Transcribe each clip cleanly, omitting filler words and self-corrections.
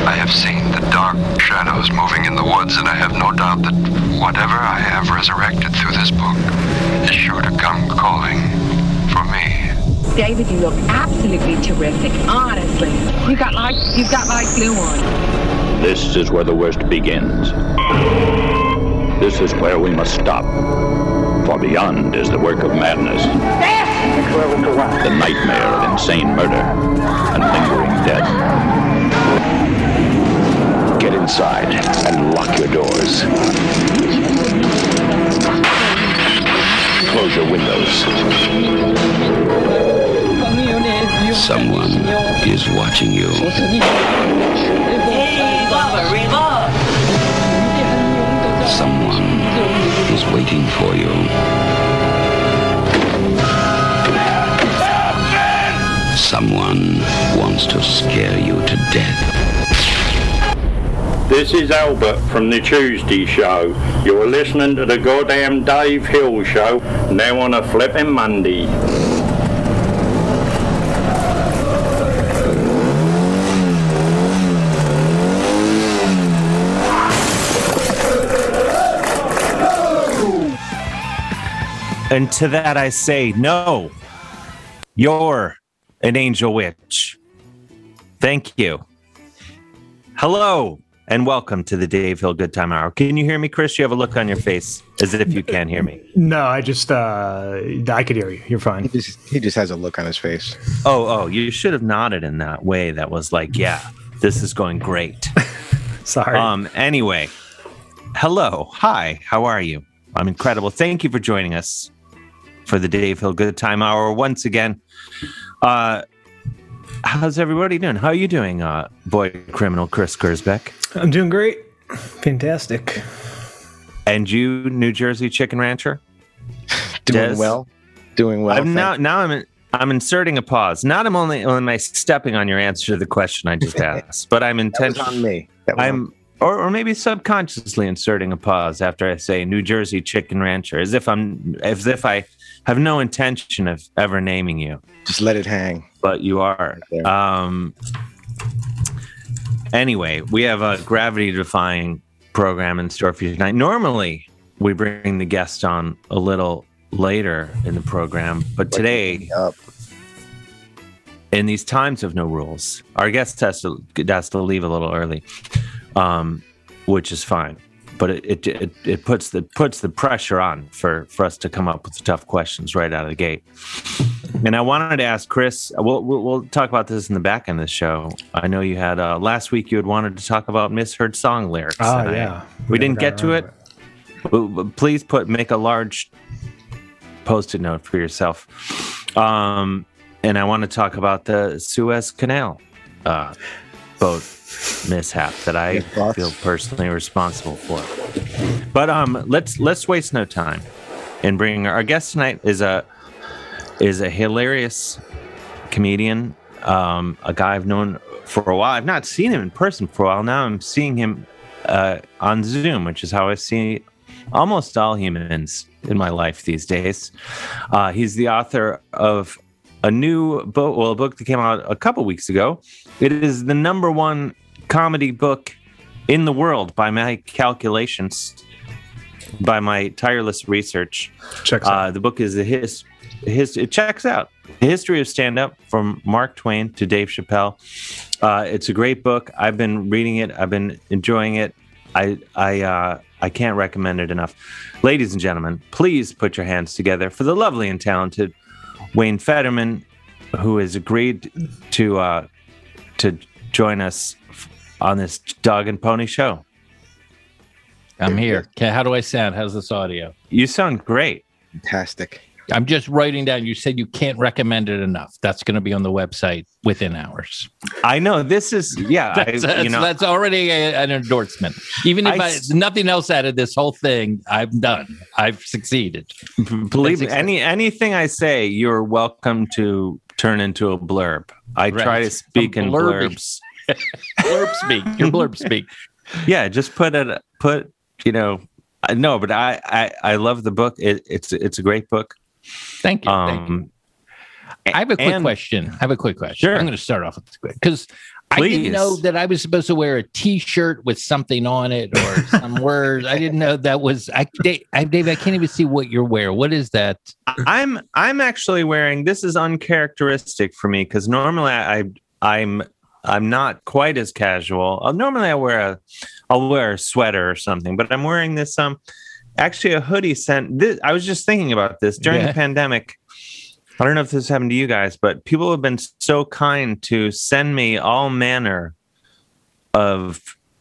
I have seen the dark shadows moving in the woods, and I have no doubt that whatever I have resurrected through this book is sure to come calling for me. David, you look absolutely terrific, honestly. You've got like glue on. This is where the worst begins. This is where we must stop. For beyond is the work of madness. The nightmare of insane murder and lingering death. Get inside and lock your doors. Close your windows. Someone is watching you. Someone is waiting for you. Someone wants to scare you to death. This is Albert from the Tuesday Show. You're listening to the goddamn Dave Hill Show, now on a flipping Monday. And to that I say, no, you're an angel witch. Thank you. Hello, and welcome to the Dave Hill Good Time Hour. Can you hear me, Chris? You have a look on your face as if you can't hear me. No, I could hear you. You're fine. He just has a look on his face. Oh, you should have nodded in that way. That was like, yeah, this is going great. Sorry. Anyway, hello. Hi, how are you? I'm incredible. Thank you for joining us for the Dave Hill Good Time Hour once again. How's everybody doing? How are you doing, boy criminal Chris Gersbeck? I'm doing great. Fantastic. And you, New Jersey chicken rancher? Doing well. I'm inserting a pause. Not only am I stepping on your answer to the question I just asked, but I'm intentionally or maybe subconsciously inserting a pause after I say New Jersey chicken rancher, as if I have no intention of ever naming you. Just let it hang. But you are. Anyway, we have a gravity-defying program in store for you tonight. Normally, we bring the guest on a little later in the program, but today, in these times of no rules, our guest has to leave a little early, which is fine. But it puts the pressure on for us to come up with the tough questions right out of the gate. And I wanted to ask Chris. We'll talk about this in the back end of the show. I know you had last week. You had wanted to talk about misheard song lyrics. Oh yeah, we didn't get to it. Please make a large Post-it note for yourself. And I want to talk about the Suez Canal boat mishap that I feel personally responsible for. But let's waste no time in bringing our guest tonight is a hilarious comedian, a guy I've known for a while. I've not seen him in person for a while. Now I'm seeing him on Zoom, which is how I see almost all humans in my life these days. He's the author of a new book, a book that came out a couple weeks ago. It is the number one comedy book in the world by my calculations, by my tireless research. Checks out. The book is it checks out. The History of Stand-Up from Mark Twain to Dave Chappelle. It's a great book. I've been reading it. I've been enjoying it. I can't recommend it enough. Ladies and gentlemen, please put your hands together for the lovely and talented Wayne Federman, who has agreed to join us on this Dog and Pony show. I'm here. Okay, how do I sound? How's this audio? You sound great. Fantastic. I'm just writing down. You said you can't recommend it enough. That's going to be on the website within hours. I know. This is, that's already an endorsement. Even if nothing else out of this whole thing, I'm done. I've succeeded. Believe me, anything I say, you're welcome to turn into a blurb. I try to speak in blurbs. Blurb speak. Your blurb speak. Yeah, just no, but I love the book. It's a great book. Thank you. Thank you. I have a quick question. Sure. I'm going to start off with this quick because I didn't Please. know that I was supposed to wear a T-shirt with something on it or some words. I didn't know that was. Dave, I can't even see what you're wearing. What is that? I'm actually wearing. This is uncharacteristic for me because normally I'm not quite as casual. Normally I'll wear a sweater or something, but I'm wearing this actually a hoodie I was just thinking about this during the pandemic. I don't know if this happened to you guys, but people have been so kind to send me all manner of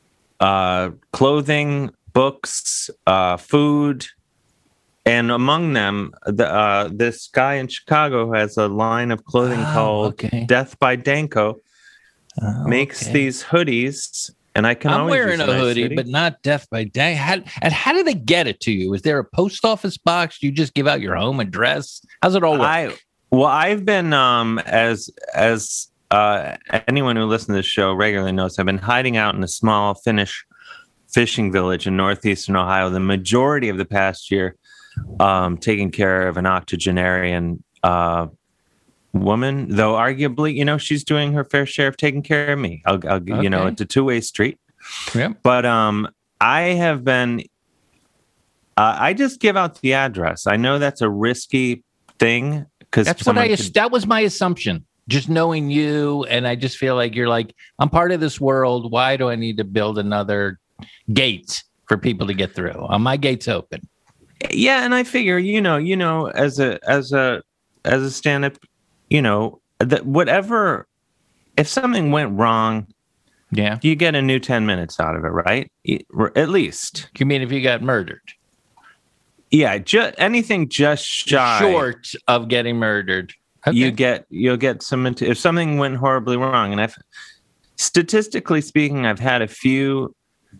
clothing, books, food, and among them, this guy in Chicago has a line of clothing called Death by Danko. Makes these hoodies, and I'm always wearing a hoodie, but not Death by Danko. How do they get it to you? Is there a post office box? Do you just give out your home address? How's it all work? I've been as anyone who listens to this show regularly knows, I've been hiding out in a small Finnish fishing village in northeastern Ohio the majority of the past year, taking care of an octogenarian woman, though arguably, she's doing her fair share of taking care of me. I'll it's a two-way street. Yeah. But I have been. I just give out the address. I know that's a risky thing because that was my assumption. Just knowing you, and I just feel like you're like, I'm part of this world. Why do I need to build another gate for people to get through? My gate's open. Yeah, and I figure, as a stand-up, that whatever, if something went wrong, you get a new 10 minutes out of it, right? At least. You mean if you got murdered? Yeah, anything just short of getting murdered. Okay. You'll get some, if something went horribly wrong, and statistically speaking, I've had a few.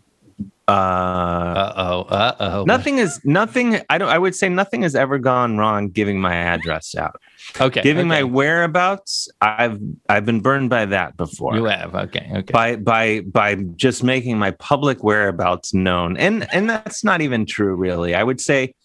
Nothing. I would say nothing has ever gone wrong giving my address out. Okay. Giving my whereabouts, I've been burned by that before. You have. Okay. By just making my public whereabouts known, and that's not even true, really. I would say,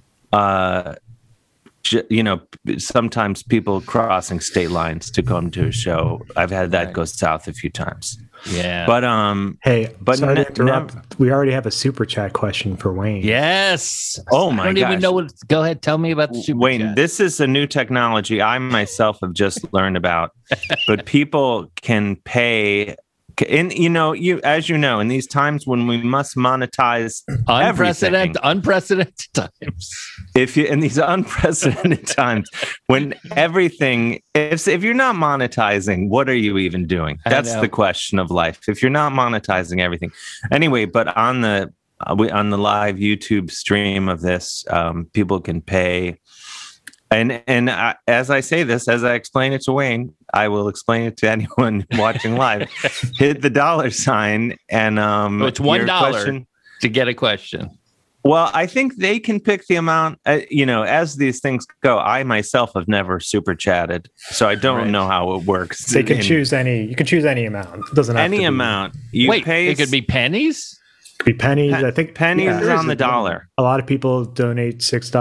sometimes people crossing state lines to come to a show. I've had that go south a few times. Yeah. But sorry to interrupt. We already have a super chat question for Wayne. Yes. Oh my gosh. I don't even know what. Go ahead. Tell me about the super Wayne, chat. this is a new technology I myself have just learned about. But people can pay. And as you know, in these times when we must monetize unprecedented times. In these unprecedented times, when everything, if you're not monetizing, what are you even doing? That's the question of life. If you're not monetizing everything, anyway. But on the live YouTube stream of this, people can pay. And as I say this, as I explain it to Wayne, I will explain it to anyone watching live. Hit the $sign and it's $1 to get a question. Well, I think they can pick the amount. As these things go, I myself have never super chatted, so I don't know how it works. They can choose any. You can choose any amount. It doesn't have any to be amount. It could be pennies. Could be pennies. I think pennies is on the dollar. A lot of people donate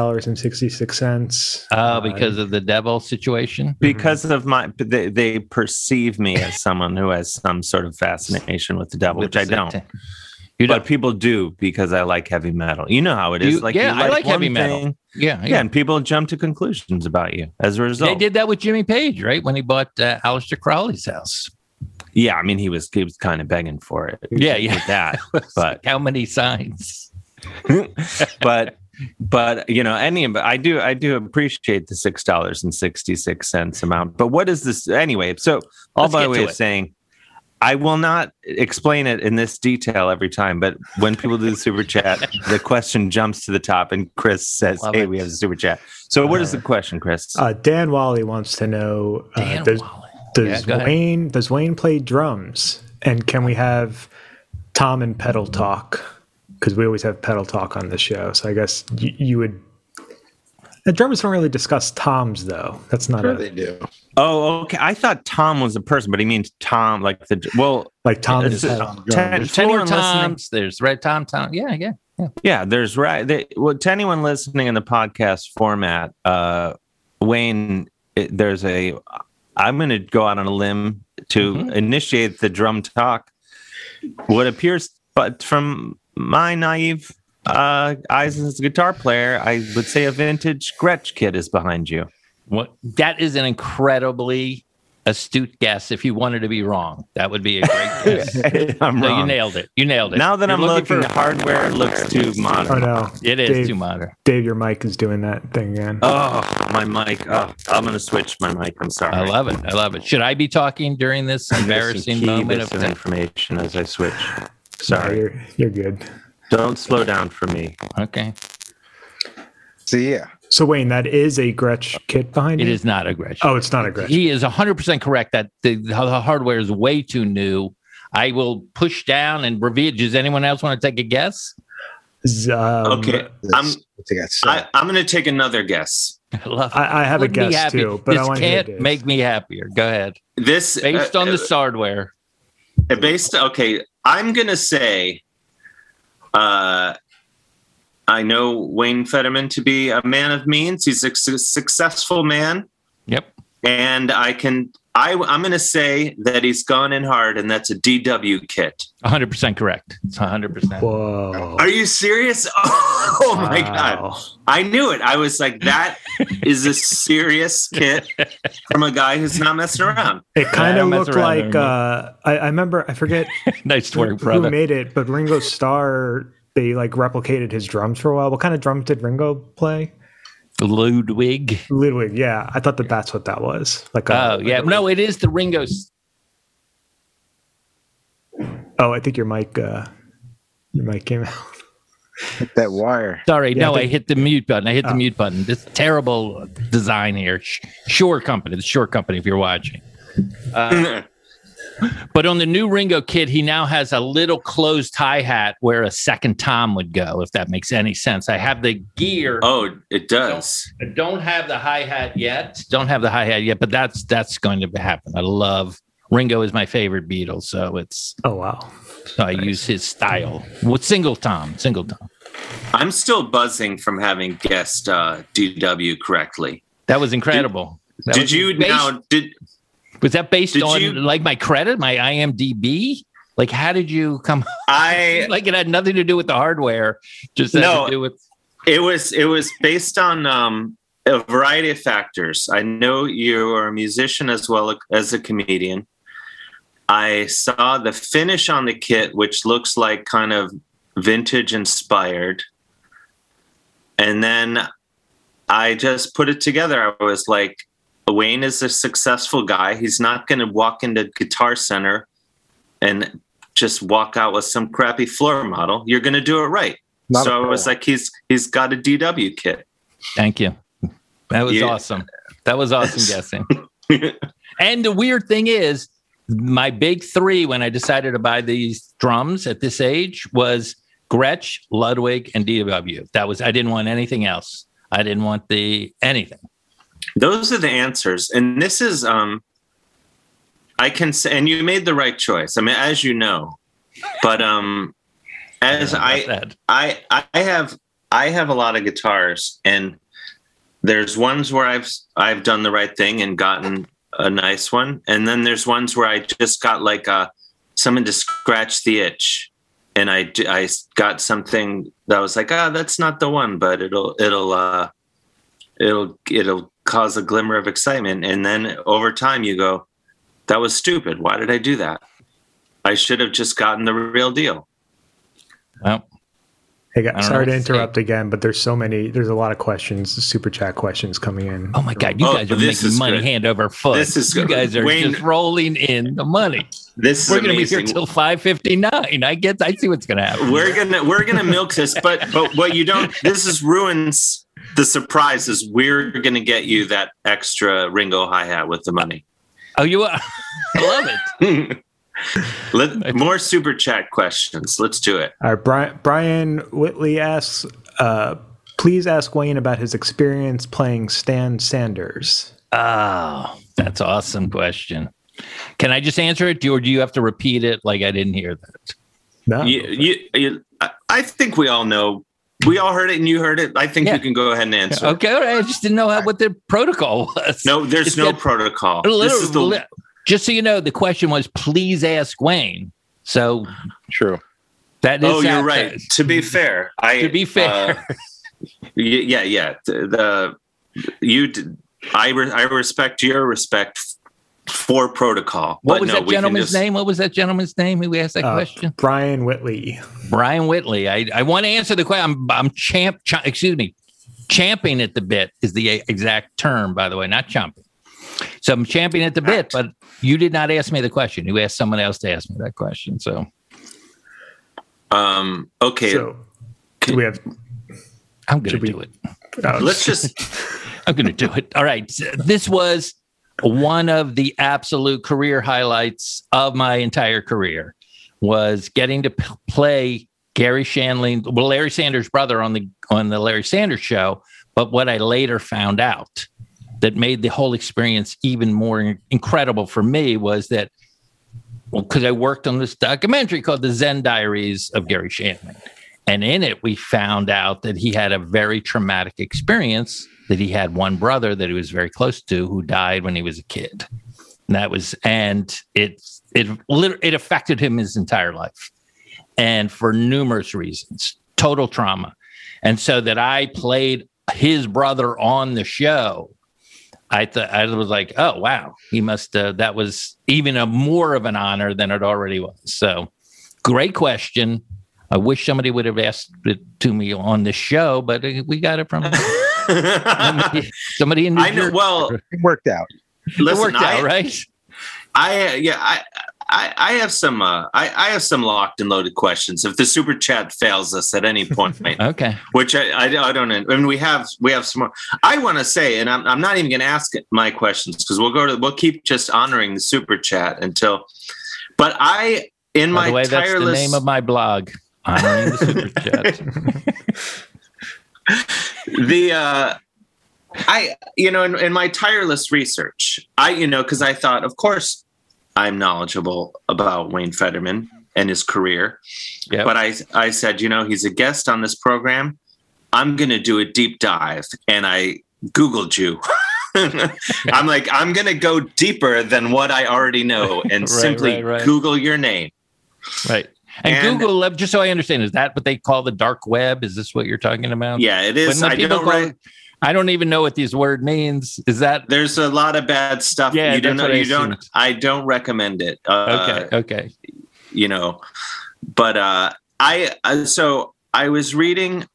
$6.66. Because of the devil situation. Because of they perceive me as someone who has some sort of fascination with the devil, which I don't. But people do because I like heavy metal. You know how it is. I like heavy metal. Yeah, and people jump to conclusions about you as a result. They did that with Jimmy Page, right? When he bought Aleister Crowley's house. Yeah, I mean, he was kind of begging for it. Yeah. With that, but how many signs? but I do appreciate the $6.66 amount. But what is this anyway? So all by way of saying, I will not explain it in this detail every time. But when people do the super chat, the question jumps to the top, and Chris says, "Hey, we have a super chat." So what is the question, Chris? Dan Wally wants to know. Does Wayne play drums? And can we have Tom and pedal talk? Because we always have pedal talk on the show. So I guess you would. The drummers don't really discuss toms, though. That's not they do. Oh, okay. I thought Tom was a person, but he means Tom, like Tom. Is there's floor toms. There's red tom. Yeah. There's right. To anyone listening in the podcast format, Wayne, I'm going to go out on a limb to initiate the drum talk. What appears, but from my naive eyes as a guitar player, I would say a vintage Gretsch kit is behind you. What? That is an incredibly astute guess. If you wanted to be wrong, that would be a great guess. I'm wrong. You nailed it. You nailed it. Now that I'm looking, the hardware looks too modern. Oh no, it is too modern. Dave, your mic is doing that thing again. Oh, my mic. Oh, I'm going to switch my mic. I'm sorry. I love it. Should I be talking during this embarrassing moment of information as I switch? Sorry. No, you're good. Don't slow down for me. Okay. So yeah. So Wayne, that is a Gretsch kit behind you? It is not a Gretsch. Oh, it's not a Gretsch. He is 100% correct that the hardware is way too new. I will push down and reveal. Does anyone else want to take a guess? Okay. I'm going to take another guess. I have a guess too, but this can't make me happier. Go ahead. This based on this hardware. Okay. I'm going to say, I know Wayne Fetterman to be a man of means. He's a successful man. Yep. And I'm going to say that he's gone in hard, and that's a DW kit. 100% correct. It's 100%. Whoa. Are you serious? Oh my God. I knew it. I was like, that is a serious kit from a guy who's not messing around. It kind of looked like, I remember, I forget nice work, brother. Who made it, but Ringo Starr, they like replicated his drums for a while. What kind of drums did Ringo play? Ludwig, yeah. I thought that's what that was. No, it is the Ringo's. Oh, I think your mic came out. That wire. Sorry, I hit the mute button. The mute button. This terrible design here. Shure Company, if you're watching. But on the new Ringo kit, he now has a little closed hi-hat where a second tom would go, if that makes any sense. I have the gear. Oh, it does. I don't have the hi-hat yet. But that's going to happen. I love Ringo is my favorite Beatle, so it's. Oh, wow. So I use his style with single tom. I'm still buzzing from having guessed DW correctly. That was incredible. Was that based on like my credit, my IMDb? Like, how did you come? Like, it had nothing to do with the hardware. Just had to do with. It was based on a variety of factors. I know you're a musician as well as a comedian. I saw the finish on the kit, which looks like kind of vintage inspired, and then I just put it together. I was like, Wayne is a successful guy. He's not going to walk into Guitar Center and just walk out with some crappy floor model. You're going to do it right. So I was like, he's got a DW kit. Thank you. That was awesome. That was awesome guessing. And the weird thing is, my big three when I decided to buy these drums at this age was Gretsch, Ludwig, and DW. I didn't want anything else. I didn't want anything. Those are the answers. And this is, I can say, and you made the right choice. I mean, as you know, but as I have a lot of guitars, and there's ones where I've done the right thing and gotten a nice one. And then there's ones where I just got like someone to scratch the itch. And I got something that was like, that's not the one, but it'll cause a glimmer of excitement. And then over time you go, that was stupid. Why did I do that? I should have just gotten the real deal. Well, hey guys, sorry to interrupt again, but there's a lot of questions, super chat questions coming in. Oh my God, you guys are making money hand over foot. This is you guys are just rolling in the money. We're going to be here till 5:59. I see what's going to happen. We're gonna milk this, but what you don't. This ruins the surprise. Is we're going to get you that extra Ringo hi-hat with the money. Oh, you are? I love it. More super chat questions. Let's do it. All right, Brian Whitley asks, please ask Wayne about his experience playing Stan Sanders. Oh, that's an awesome question. Can I just answer it, or do you have to repeat it like I didn't hear that? No. I think we all know. We all heard it, and you heard it. I think you can go ahead and answer. Okay, all right. I just didn't know what the protocol was. No, there's no protocol. just so you know, the question was, please ask Wayne. So true. That is. Oh, you're right. To be fair, I respect your respect for protocol. What was that gentleman's name? What was that gentleman's name who asked that question? Brian Whitley. Brian Whitley. I want to answer the question. I'm champing at the bit is the exact term, by the way, not chomping. So I'm champing at the bit, but you did not ask me the question. You asked someone else to ask me that question. So, okay. So, do we have? I'm going to do it. Let's just. I'm going to do it. All right. This was one of the absolute career highlights of my entire career. Was getting to play Gary Shandling, well, Larry Sanders' brother on the Larry Sanders Show. But what I later found out that made the whole experience even more incredible for me was that, because I worked on this documentary called The Zen Diaries of Gary Shandling. And in it, we found out that he had a very traumatic experience, that he had one brother that he was very close to who died when he was a kid. And it affected him his entire life. And for numerous reasons, total trauma. And so that I played his brother on the show, I was like, oh, wow, he must, that was even more of an honor than it already was. So great question. I wish somebody would have asked it to me on the show, but we got it from somebody in New York. Well, it worked out. It worked out, right? I have some locked and loaded questions. If the super chat fails us at any point, okay, which I don't know. I mean, we have some more. I want to say, and I'm not even going to ask my questions because we'll keep just honoring the super chat until. But in my tireless, that's the name of my blog, honoring the super chat. In my tireless research, because I thought, of course, I'm knowledgeable about Wayne Federman and his career. Yep. But I said, he's a guest on this program. I'm going to do a deep dive. And I Googled you. I'm like, I'm going to go deeper than what I already know and simply Google your name. Right. And Google, just so I understand, is that what they call the dark web? Is this what you're talking about? Yeah, it is. I don't even know what this word means. Is that there's a lot of bad stuff? Yeah, you don't know. You don't. I don't recommend it. Okay. But I was reading,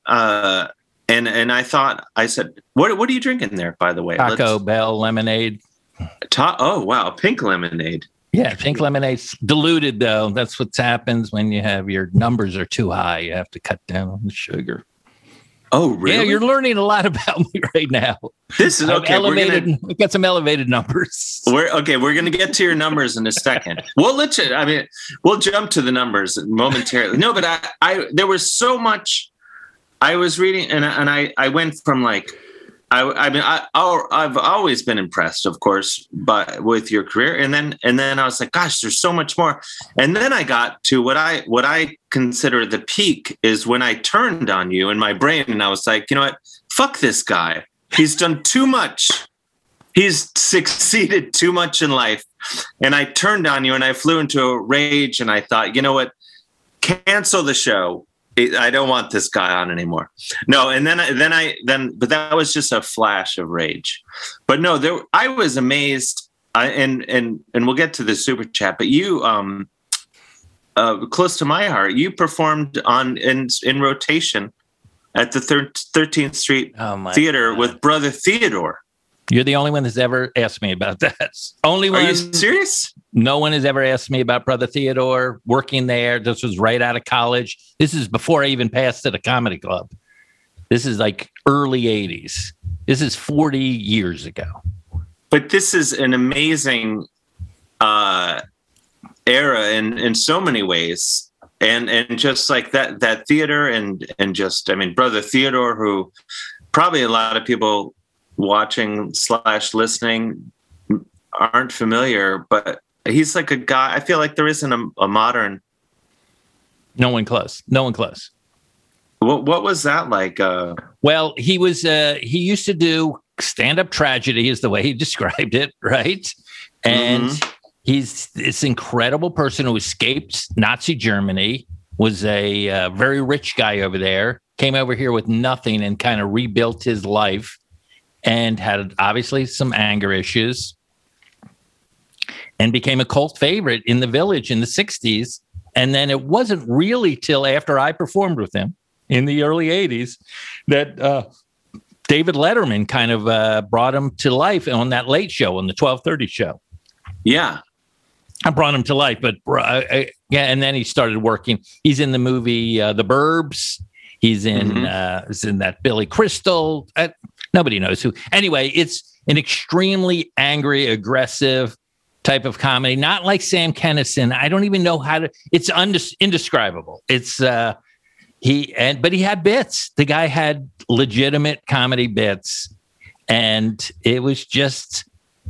and I thought, I said, what are you drinking there? By the way, Taco Bell lemonade. Oh wow, pink lemonade. Yeah, pink lemonade's diluted though. That's what happens when you have your numbers are too high. You have to cut down on the sugar. Oh, really? Yeah, you're learning a lot about me right now. This is okay. We've got some elevated numbers. We're going to get to your numbers in a second. We'll jump to the numbers momentarily. No, but there was so much I was reading, and I went from like, I've always been impressed, of course, with your career, and then I was like, gosh, there's so much more. And then I got to what I consider the peak is when I turned on you in my brain, and I was like, you know what, fuck this guy. He's done too much. He's succeeded too much in life. And I turned on you, and I flew into a rage, and I thought, you know what, cancel the show. I don't want this guy on anymore. No, and but that was just a flash of rage. But no, I was amazed. And we'll get to the super chat. But you, close to my heart, you performed in rotation at the 13th Street Theater with Brother Theodore. You're the only one that's ever asked me about that. Only one. Are you serious? No one has ever asked me about Brother Theodore working there. This was right out of college. This is before I even passed at a comedy club. This is like early 80s. This is 40 years ago. But this is an amazing era in so many ways. And just like that theater and just, I mean, Brother Theodore, who probably a lot of people watching / listening aren't familiar, but he's like a guy. I feel like there isn't a modern. No one close. What was that like? Well, he used to do stand-up tragedy is the way he described it. Right. And He's this incredible person who escaped Nazi Germany, was a very rich guy over there, came over here with nothing and kind of rebuilt his life, and had obviously some anger issues, and became a cult favorite in the Village in the 60s. And then it wasn't really till after I performed with him in the early 80s that David Letterman kind of brought him to life on that Late Show, on the 12:30 show. Yeah. I brought him to life, but and then he started working. He's in the movie The Burbs. He's in that Billy Crystal. Nobody knows who. Anyway, it's an extremely angry, aggressive type of comedy. Not like Sam Kinison. I don't even know how to. It's indescribable. It's but he had bits. The guy had legitimate comedy bits, and it was just.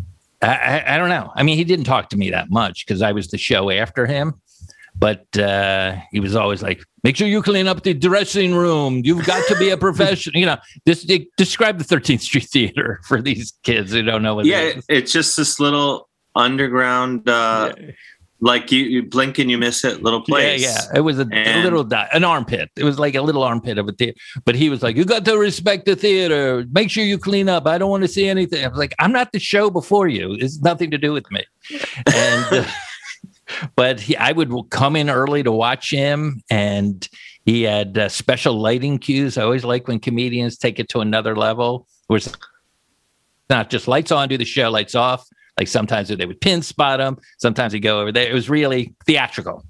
I don't know. I mean, he didn't talk to me that much because I was the show after him. But he was always like, make sure you clean up the dressing room. You've got to be a professional. Describe the 13th Street Theater for these kids who don't know what it is. It's just this little underground, like you blink and you miss it little place. Yeah. It was an armpit. It was like a little armpit of a theater. But he was like, you got to respect the theater. Make sure you clean up. I don't want to see anything. I was like, I'm not the show before you. It's nothing to do with me. And but I would come in early to watch him, and he had special lighting cues. I always like when comedians take it to another level, where it's not just lights on, do the show, lights off. Like sometimes they would pin spot him. Sometimes he'd go over there. It was really theatrical.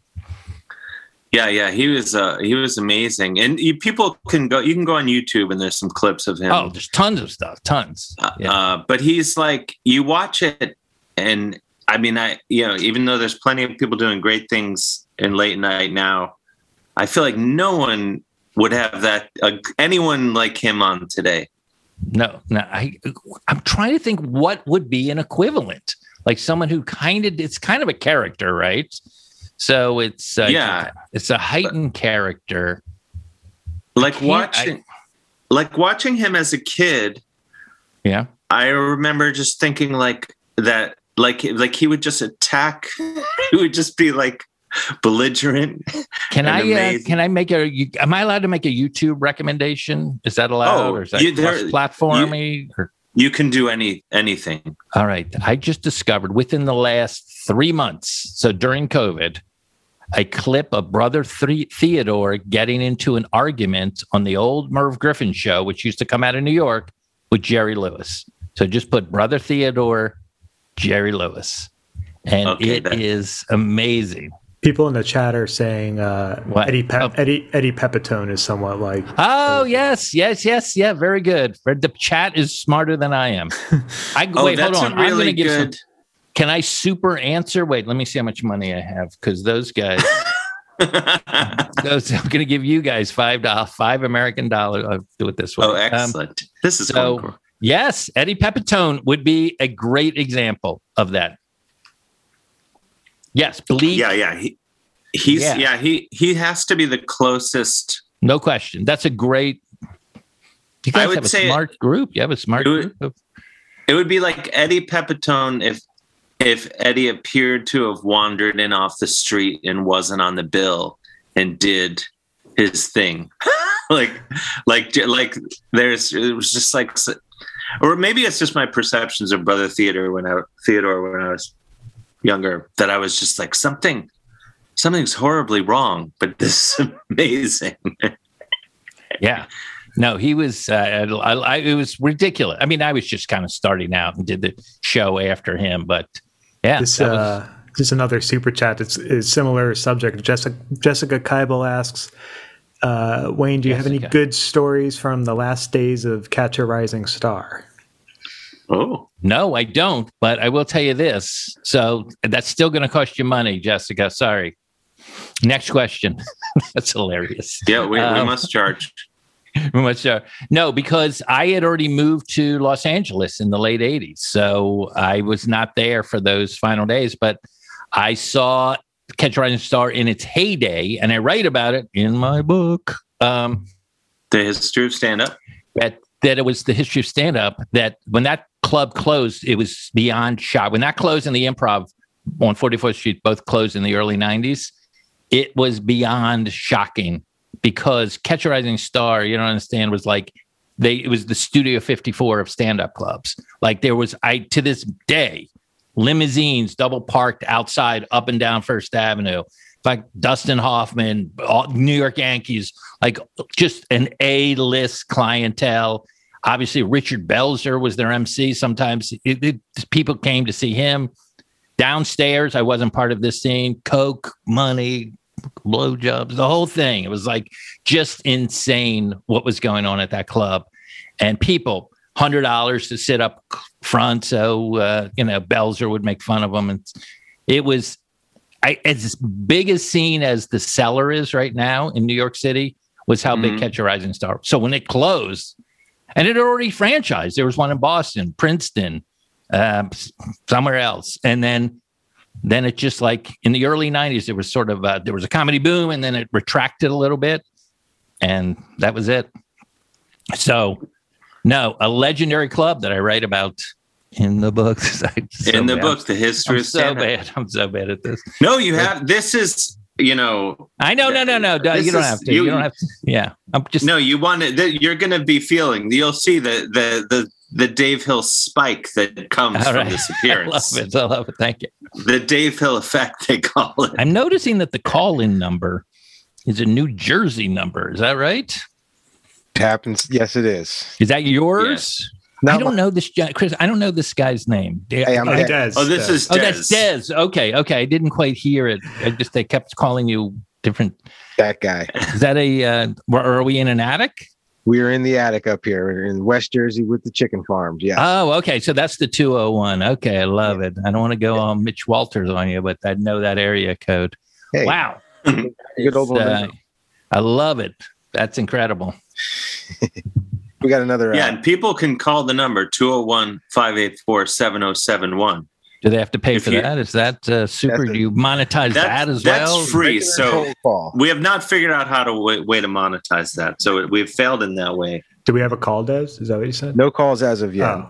Yeah. He was amazing. And people can go on YouTube and there's some clips of him. Oh, there's tons of stuff. Tons. But he's like, you watch it and I mean, even though there's plenty of people doing great things in late night now, I feel like no one would have anyone like him on today. No. I'm trying to think what would be an equivalent, like someone who it's kind of a character, right? So it's it's a heightened character. Like watching him as a kid. Yeah, I remember just thinking like that. Like he would just attack. He would just be like belligerent. Am I allowed to make a YouTube recommendation? Is that allowed? Or is that platformy? You can do anything. All right. I just discovered within the last 3 months, so during COVID, a clip of Brother Theodore getting into an argument on the old Merv Griffin show, which used to come out of New York, with Jerry Lewis. So just put Brother Theodore, Jerry Lewis, and it is amazing. People in the chat are saying Eddie Pepitone is somewhat like. Oh yes, yeah, very good. The chat is smarter than I am. Wait, hold on. I'm going to give Can I super answer? Wait, let me see how much money I have, because those guys. I'm going to give you guys $5 American dollars. I'll do it this way. Oh, excellent! This is cool. Yes, Eddie Pepitone would be a great example of that. Yes, Bleak. Yeah. He has to be the closest. No question. That's a great. You guys have a smart group. You have a smart group. It would be like Eddie Pepitone if Eddie appeared to have wandered in off the street and wasn't on the bill and did his thing. like it was just like. Or maybe it's just my perceptions of Brother Theodore when I was younger, that I was just like something's horribly wrong, but this is amazing. Yeah, no, he was. It was ridiculous. I mean, I was just kind of starting out and did the show after him, but yeah. This is another super chat. It's similar subject. Jessica Keibel asks, Wayne, do you have any good stories from the last days of Catch a Rising Star? Oh, no, I don't. But I will tell you this. So that's still going to cost you money, Jessica. Sorry. Next question. That's hilarious. Yeah, we must charge. We must charge. No, because I had already moved to Los Angeles in the late 80s. So I was not there for those final days. But I saw Catch a Rising Star in its heyday, and I write about it in my book. The History of Stand-Up? That it was the history of stand-up, that when that club closed, it was beyond shock. When that closed and the Improv on 44th Street, both closed in the early 90s. It was beyond shocking because Catch a Rising Star, you don't understand, was like, it was the Studio 54 of stand-up clubs. Like there was, to this day, limousines double parked outside up and down First Avenue. Like Dustin Hoffman, New York Yankees, like just an A-list clientele. Obviously, Richard Belzer was their MC. Sometimes people came to see him. Downstairs, I wasn't part of this scene. Coke, money, blowjobs, the whole thing. It was like just insane what was going on at that club. And people, $100 to sit up front. So, Belzer would make fun of them. And it was as big a scene as the Cellar is right now in New York City was how big Catch a Rising Star. So when it closed, and it had already franchised, there was one in Boston, Princeton, somewhere else. And then it just like in the early 90s, it was sort of, there was a comedy boom and then it retracted a little bit. And that was it. So, no, a legendary club that I write about in the book. Book, the history of stand-up. I'm so bad at this. No, you have. This is, I know. No. You don't have to. You don't have to. Yeah, I'm just. No, you want it. You're going to be feeling. You'll see the Dave Hill spike that comes from this appearance. I love it. Thank you. The Dave Hill effect, they call it. I'm noticing that the call-in number is a New Jersey number. Is that right? It happens. Yes, it is. Is that yours? No, I don't know this, Chris. I don't know this guy's name. Hey, I'm Dez. Oh, this is Dez. Oh, that's Dez. Okay. I didn't quite hear it. They kept calling you different. That guy. Is that are we in an attic? We are in the attic up here. We're in West Jersey with the chicken farms. Yeah. Oh, okay. So that's the 201. Okay. I love it. I don't want to go on Mitch Walters on you, but I know that area code. Hey, wow. Good old one. I love it. That's incredible. We got another. And people can call the number 201-584-7071. Do they have to pay for that? Is that super? Do you monetize that as well? That's free. So we have not figured out how to way to monetize that. So we've failed in that way. Do we have a call, Des? Is that what you said? No calls as of yet.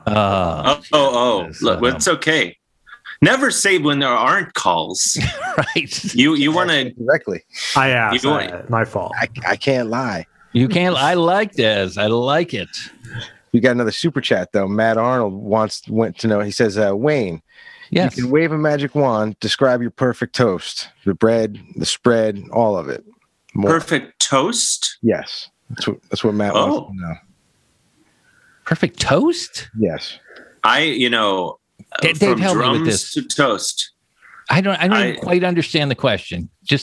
Look, it's okay. Never say when there aren't calls. Right. You want to directly. I asked. My fault. I can't lie. You can't. I like this. I like it. We got another super chat though. Matt Arnold went to know. He says, Wayne, yes, you can wave a magic wand, describe your perfect toast, the bread, the spread, all of it. More. Perfect toast? Yes, that's what Matt wants to know. Perfect toast? Yes. Dave, from help drums me with this. to toast. I don't quite understand the question. Just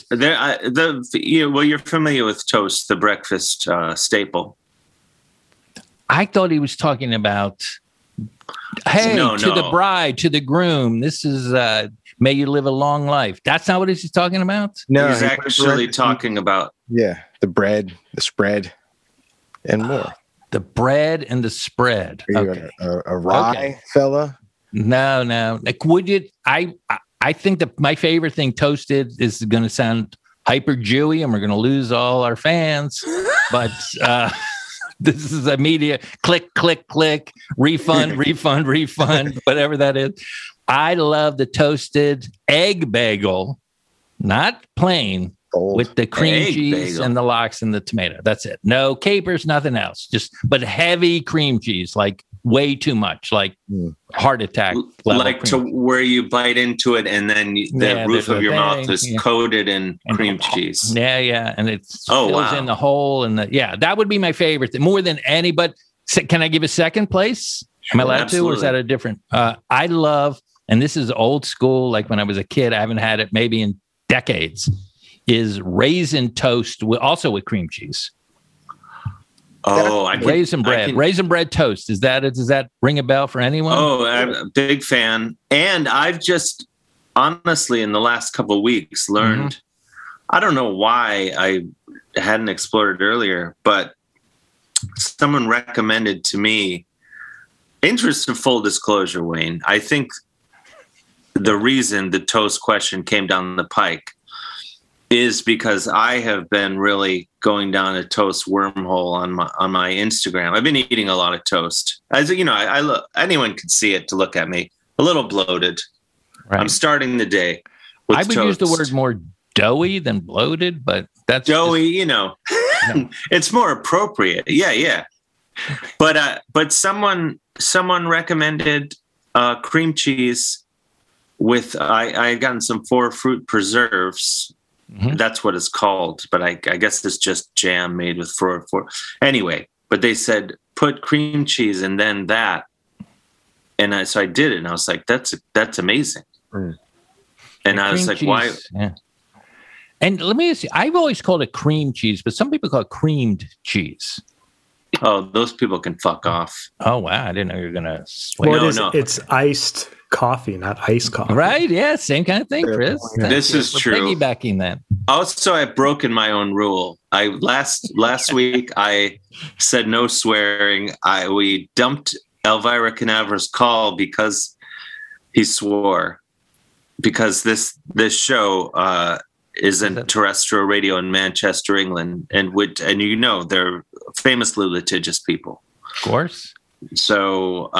you're familiar with toast, the breakfast staple. I thought he was talking about, to the bride, to the groom. This is may you live a long life. That's not what he's talking about. No, he's actually talking about the bread, the spread, and more. The bread and the spread. Okay, a rye fella. No. Like, would you? I think that my favorite thing toasted is going to sound hyper Jewy, and we're going to lose all our fans. But this is a media click, refund, whatever that is. I love the toasted egg bagel, not plain, with the cream cheese bagel and the lox and the tomato. That's it. No capers, nothing else. But heavy cream cheese, like way too much, like heart attack level. Like to where you bite into it and then the roof of your mouth is coated in cream cheese. Yeah. And it fills in the hole. And that would be my favorite. More than any, but can I give a second place? Am I allowed absolutely. to, or is that a different? I love, and this is old school, like when I was a kid, I haven't had it maybe in decades, is raisin toast, also with cream cheese. Raisin bread toast. Does that ring a bell for anyone? Oh, I'm a big fan. And I've just honestly in the last couple of weeks learned, I don't know why I hadn't explored it earlier, but someone recommended to me, interest of full disclosure, Wayne, I think the reason the toast question came down the pike is because I have been really going down a toast wormhole on my Instagram. I've been eating a lot of toast. As you know, anyone can see it to look at me. A little bloated. Right. I'm starting the day with I would use the word more doughy than bloated, but that's doughy, it's more appropriate. Yeah. But someone recommended cream cheese with I had gotten some 4 fruit preserves. Mm-hmm. That's what it's called, but I guess it's just jam made with 4. Anyway, but they said put cream cheese and then that, and so I did it, and I was like, that's amazing. Mm. And I was like, cheese, why? Yeah. And let me ask you, I've always called it cream cheese, but some people call it creamed cheese. Oh, those people can fuck off. Oh, wow. I didn't know you were going to swing. No. It's iced coffee, not iced coffee. Right? Yeah, same kind of thing, Chris. This is true. Piggybacking that. Also, I've broken my own rule. Last week, I said no swearing. We dumped Elvira Canaver's call because he swore. Because this show is in terrestrial radio in Manchester, England, and they're famously litigious people. Of course. So,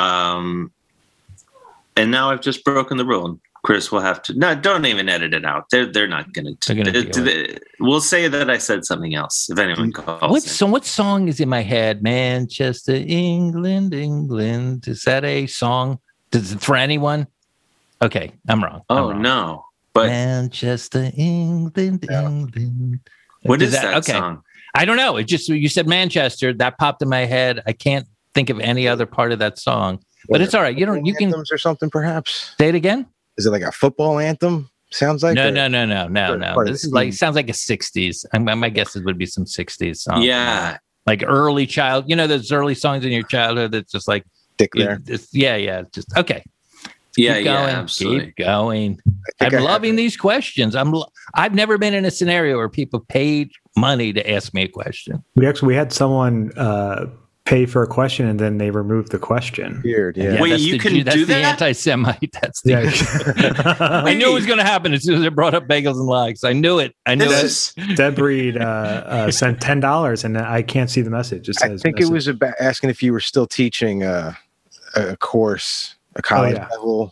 and now I've just broken the rule. Chris will have to. No, don't even edit it out. They're not going to. We'll say that I said something else if anyone calls. What song is in my head? Manchester, England. Is that a song? Does it for anyone? Okay, I'm wrong. No. But Manchester, England. What is that song? I don't know. It just, you said Manchester, that popped in my head. I can't think of any other part of that song. But it's all right. You can anthems or something, perhaps. Say it again. Is it like a football anthem? Sounds like no. This is sounds like a 60s. My guess it would be some 60s song. Yeah, like early child. Those early songs in your childhood that's just like stick there. Yeah. Just okay. Keep going, absolutely. Keep going. I'm loving these questions. I've never been in a scenario where people paid money to ask me a question. We had someone pay for a question and then they removed the question. Weird, yeah. Wait, you can do that? That's the anti-Semite. That's the. Yeah. I knew it was going to happen as soon as I brought up bagels and logs. I knew it. Deb Reed sent $10 and I can't see the message. It says I think it was about asking if you were still teaching a course. A college level.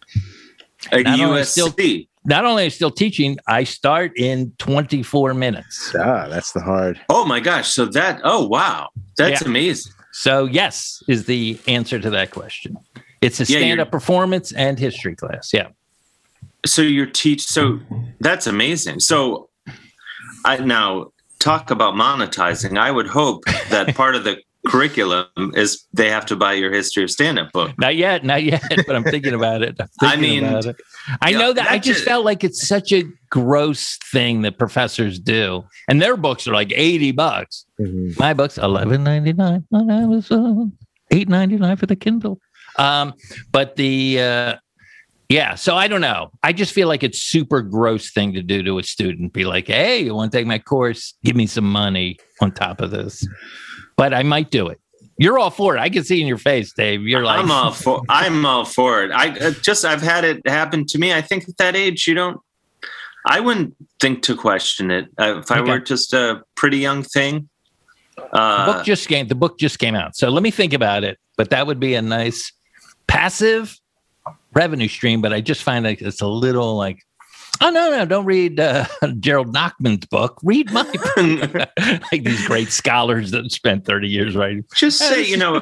Not USC. Not only am I still teaching, I start in 24 minutes. That's the hard. Oh my gosh. So wow. That's amazing. So yes, is the answer to that question. It's a stand-up performance and history class. Yeah. So so that's amazing. So I now talk about monetizing. I would hope that part of the curriculum is they have to buy your history of stand-up book. Not yet, but I'm thinking about it. I know that I just felt like it's such a gross thing that professors do, and their books are like $80. Mm-hmm. My book's $11.99 on Amazon, $8.99 for the Kindle. But the so I don't know. I just feel like it's super gross thing to do to a student. Be like, hey, you want to take my course? Give me some money on top of this. But I might do it. You're all for it. I can see in your face, Dave. You're like, I'm all for it. I've had it happen to me. I think at that age, I wouldn't think to question it. If I were just a pretty young thing. The book just came out. So let me think about it. But that would be a nice passive revenue stream. But I just find like it's a little like, oh, no, don't read Gerald Nachman's book. Read my book. Like these great scholars that spent 30 years writing. Just say,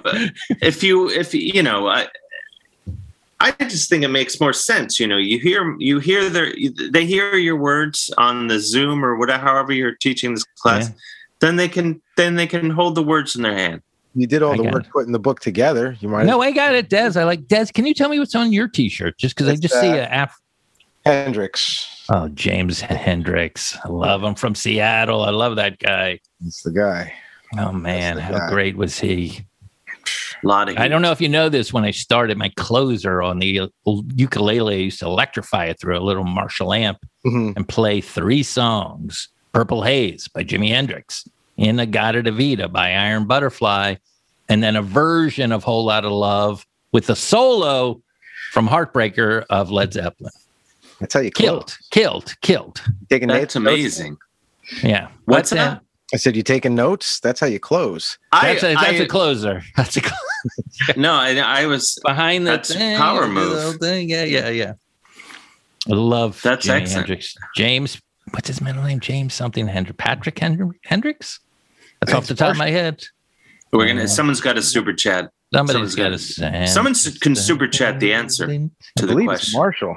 I just think it makes more sense. You hear they hear your words on the Zoom or whatever, however you're teaching this class. Yeah. Then they can hold the words in their hand. You did all the work putting the book together. I got it, Des. Des, can you tell me what's on your T-shirt? Just because I just see a Hendrix. Oh, James Hendrix. I love him, from Seattle. I love that guy. That's the guy. Oh, man. How great was he? I don't know if you know this. When I started my closer on the ukulele, I used to electrify it through a little Marshall amp and play 3 songs. Purple Haze by Jimi Hendrix, In-A-Gadda-Da-Vida by Iron Butterfly, and then a version of Whole Lotta Love with a solo from Heartbreaker of Led Zeppelin. That's how you killed. Taking That's amazing. Yeah. What's that? I said, you taking notes? That's how you close. That's a closer. That's a No, I was behind the power move. Thing. Yeah. I love that's Jimi excellent. Hendrix. James, what's his middle name? James something Hendrix. Patrick Hendricks? That's off the top of my head. Someone's got a super chat. Someone's got a someone can super chat the answer to the question. It's Marshall.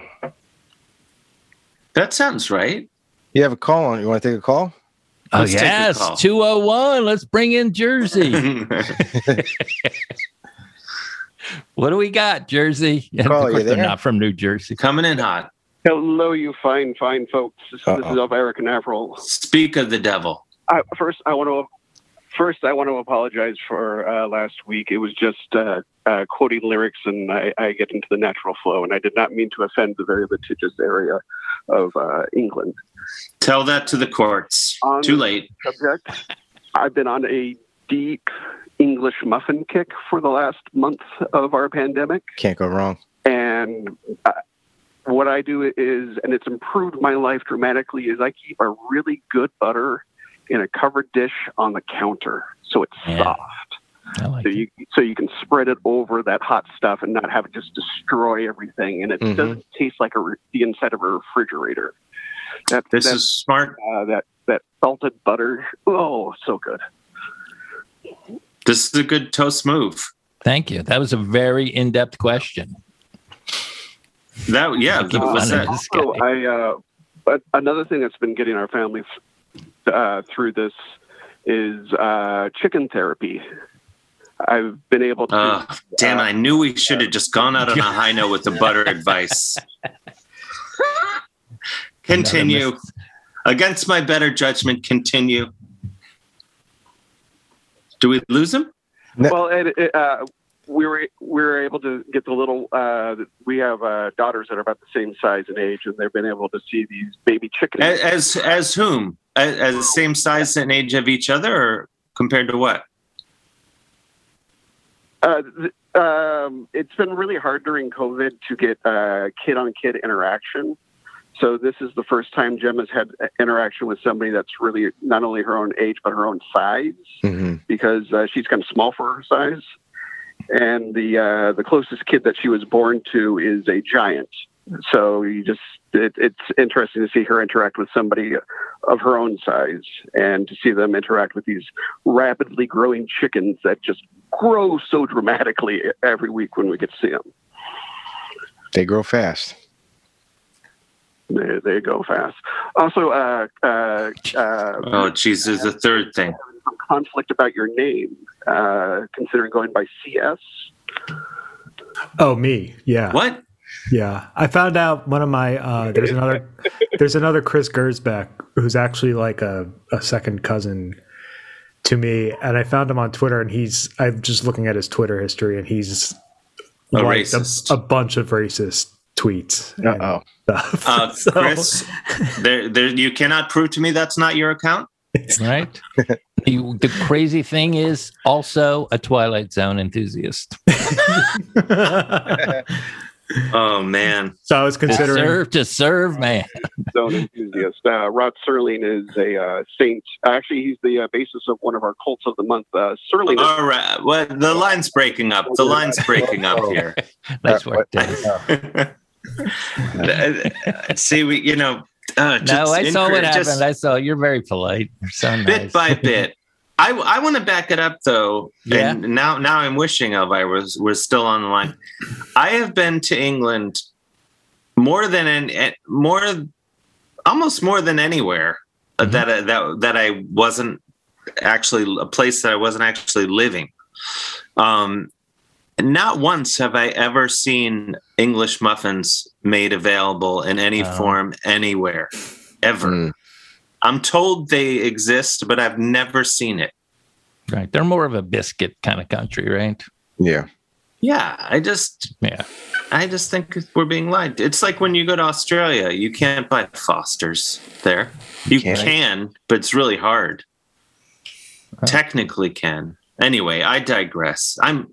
That sounds right. You have a call on. You want to take a call? Oh, yes. 201. Let's bring in Jersey. What do we got, Jersey? Call, they're not from New Jersey. Coming in hot. Hello, you fine folks. This is Eric and Avril. Speak of the devil. First, I want to apologize for last week. It was just quoting lyrics, and I get into the natural flow, and I did not mean to offend the very litigious area of England. Tell that to the courts. Too late. Subject. I've been on a deep English muffin kick for the last month of our pandemic. Can't go wrong. And what I do is, and it's improved my life dramatically, is I keep a really good butter in a covered dish on the counter, so it's soft. So you can spread it over that hot stuff and not have it just destroy everything, and it doesn't taste like the inside of a refrigerator. This is smart. That salted butter, so good. This is a good toast move. Thank you. That was a very in-depth question. But another thing that's been getting our family through this is chicken therapy. I've been able to. Damn! I knew we should have just gone out on a high note with the butter advice. Continue. Against my better judgment, continue. Do we lose him? Well, we were able to get the little. We have daughters that are about the same size and age, and they've been able to see these baby chickens. As whom? As the same size and age of each other, or compared to what? It's been really hard during COVID to get kid-on-kid interaction. So this is the first time Gemma's had interaction with somebody that's really not only her own age, but her own size, because she's kind of small for her size. And the closest kid that she was born to is a giant. So it's interesting to see her interact with somebody of her own size, and to see them interact with these rapidly growing chickens that just grow so dramatically every week when we get to see them. They grow fast. They go fast. Also, geez, there's a third thing. Conflict about your name, considering going by CS. Oh, me? Yeah. What? Yeah, I found out one of my there's another Chris Gersbeck who's actually like a second cousin to me, and I found him on Twitter, and I'm just looking at his Twitter history, and he's a bunch of racist tweets. So, Chris, there, you cannot prove to me that's not your account, right? The crazy thing is also a Twilight Zone enthusiast. Oh man! So I was considering to serve man. Zone enthusiast. Rod Serling is a saint. Actually, he's the basis of one of our cults of the month. Serling. All right. Well, the line's breaking up. The line's breaking up here. Nice work, Dave. See, no, I saw what happened. I saw you're very polite. You're so nice. Bit by bit. I want to back it up though, and now I'm wishing Elvira was still on the line. I have been to England almost more than anywhere that I wasn't actually a place that I wasn't actually living. Not once have I ever seen English muffins made available in any form anywhere, ever. I'm told they exist, but I've never seen it. Right. They're more of a biscuit kind of country, right? Yeah. Yeah. I just think we're being lied. It's like when you go to Australia, you can't buy Foster's there. You can, but it's really hard. Technically can. Anyway, I digress. I'm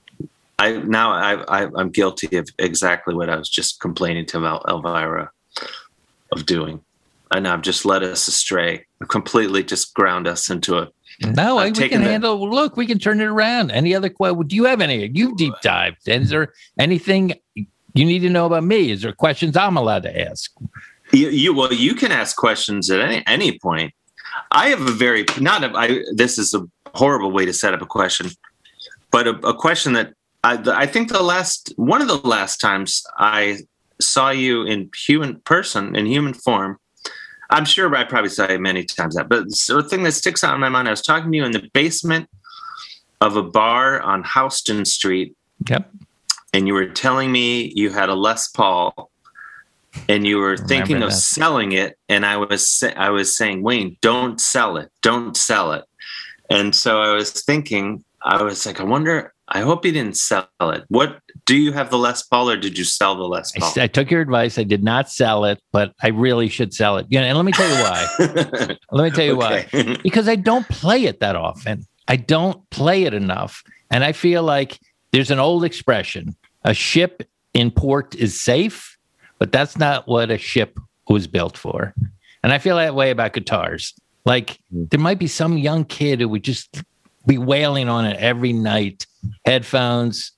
guilty of exactly what I was just complaining to Elvira of doing. And I've just led us astray, completely just ground us into a. No, we can handle. We can turn it around. Any other question? Do you have any? You've deep dived. Is there anything you need to know about me? Is there questions I'm allowed to ask? You can ask questions at any point. I have this is a horrible way to set up a question, but a question that I think one of the last times I saw you in human form, I'm sure I probably saw you many times but the thing that sticks out in my mind, I was talking to you in the basement of a bar on Houston Street. Yep. And you were telling me you had a Les Paul and you were thinking of selling it. And I was saying, Wayne, don't sell it. Don't sell it. And so I was thinking, I was like, I hope you didn't sell it. What, do you have the Les Paul or did you sell the Les Paul? I took your advice. I did not sell it, but I really should sell it. And let me tell you why. Why. Because I don't play it that often. I don't play it enough. And I feel like there's an old expression, a ship in port is safe, but that's not what a ship was built for. And I feel that way about guitars. Like there might be some young kid who would just be wailing on it every night. Headphones.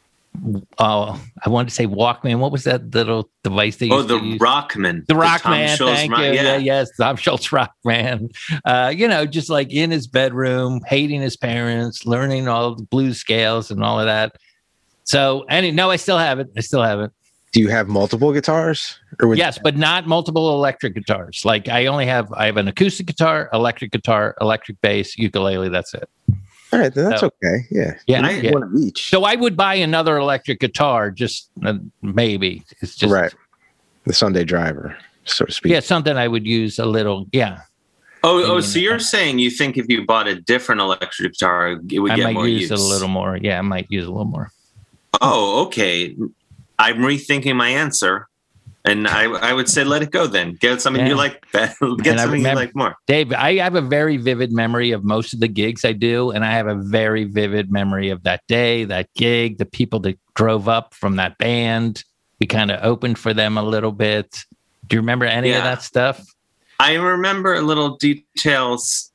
I wanted to say Walkman. What was that little device they used to use? Rockman. The Rockman. Thank you. Yeah. Yes, Tom Schultz Rockman. Just like in his bedroom, hating his parents, learning all the blues scales and all of that. So, I still have it. Do you have multiple guitars? Yes, but not multiple electric guitars. Like I have an acoustic guitar, electric bass, ukulele. That's it. All right, then that's okay. Yeah. One of each. So I would buy another electric guitar, just maybe. It's just right. The Sunday driver, so to speak. Yeah, something I would use a little. Yeah. So you're saying you think if you bought a different electric guitar, it would get more use? I might use it a little more. Yeah, I might use a little more. Oh, okay. I'm rethinking my answer. And I would say, let it go then. Get something you like. Get something you like more. Dave, I have a very vivid memory of most of the gigs I do. And I have a very vivid memory of that day, that gig, the people that drove up from that band. We kind of opened for them a little bit. Do you remember any of that stuff? I remember little details.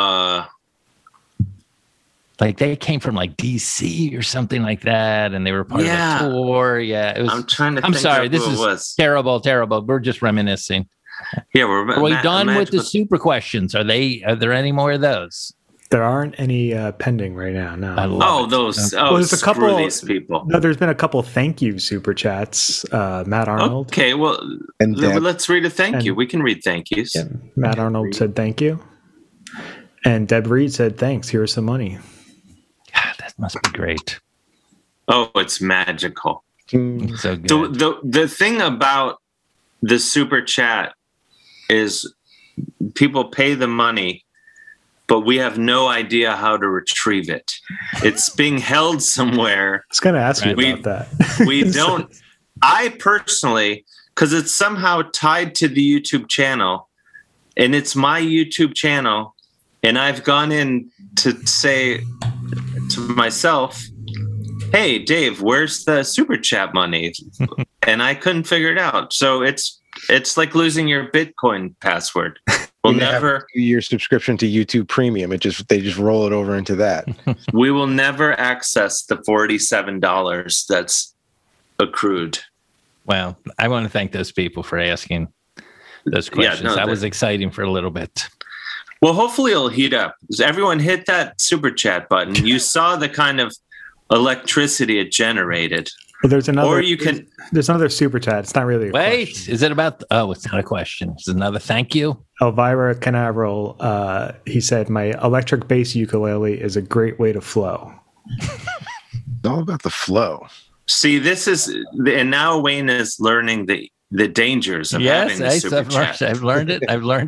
Like they came from like DC or something like that, and they were part of a tour. Yeah, it was. I'm trying to. I'm sorry. This is terrible. We're just reminiscing. Yeah, are we done with the super questions? Are there any more of those? There aren't any pending right now. No. Those. Okay. There's a couple. These people. No, there's been a couple thank you super chats. Matt Arnold. Okay, well, let's read a thank you. We can read thank yous. Yeah, Matt Arnold said thank you, and Deb Reed said thanks. Here's some money. God, that must be great. Oh, it's magical. So good. The thing about the super chat is people pay the money, but we have no idea how to retrieve it. It's being held somewhere. I was going to ask you about that. We don't. I personally, because it's somehow tied to the YouTube channel, and it's my YouTube channel, and I've gone in to say to myself, hey, Dave, where's the super chat money? And I couldn't figure it out. So it's like losing your Bitcoin password. We'll never have a 2-year subscription to YouTube Premium. They just roll it over into that. We will never access the $47 that's accrued. Well, I want to thank those people for asking those questions. That was exciting for a little bit. Well, hopefully it'll heat up. Everyone hit that super chat button. You saw the kind of electricity it generated. Well, there's another super chat. It's not really a question. Is it about? It's not a question. It's another thank you. Elvira Canaveral, he said, my electric bass ukulele is a great way to flow. It's all about the flow. See, and now Wayne is learning the dangers of having a super chat. I've learned it.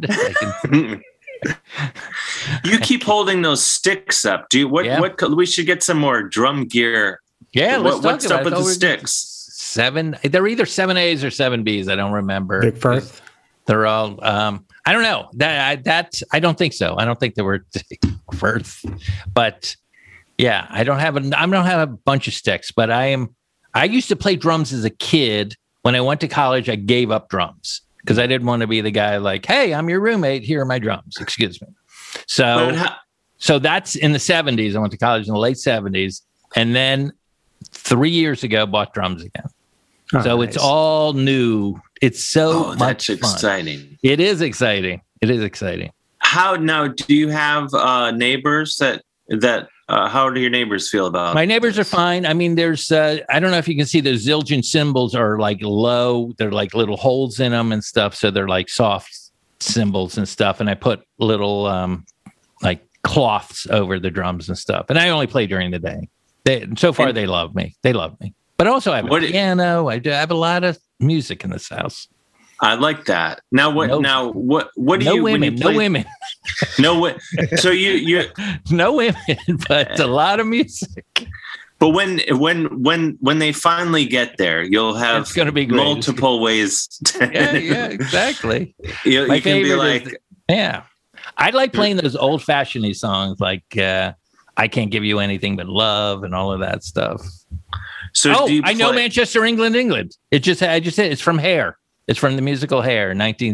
You keep holding those sticks up. What we should get some more drum gear. Yeah, what's up with the sticks? They're either 7As or 7Bs. I don't remember. Big Firth. They're all. I don't know. I don't think so. I don't think they were Firth, but yeah, I don't have a bunch of sticks. But I used to play drums as a kid. When I went to college, I gave up drums because I didn't want to be the guy like, hey, I'm your roommate. Here are my drums. Excuse me. So that's in the 70s. I went to college in the late 70s. And then 3 years ago, bought drums again. So nice. It's all new. It's so much fun. Exciting. It is exciting. How now? Do you have neighbors that how do your neighbors feel about? My neighbors are fine. I mean, there's I don't know if you can see the Zildjian cymbals are like low. They're like little holes in them and stuff. So they're like soft cymbals and stuff. And I put little like cloths over the drums and stuff. And I only play during the day. So far, they love me. But also I have a piano. I have a lot of music in this house. I like that. Now what? Do you? Women, no women. No. So you no women, but a lot of music. But when they finally get there, you'll have it's gonna be great. Multiple ways. Yeah, exactly. You can be like, I like playing those old-fashioned songs like "I Can't Give You Anything But Love" and all of that stuff. So I know Manchester, England. I just said it's from Hair. It's from the musical Hair,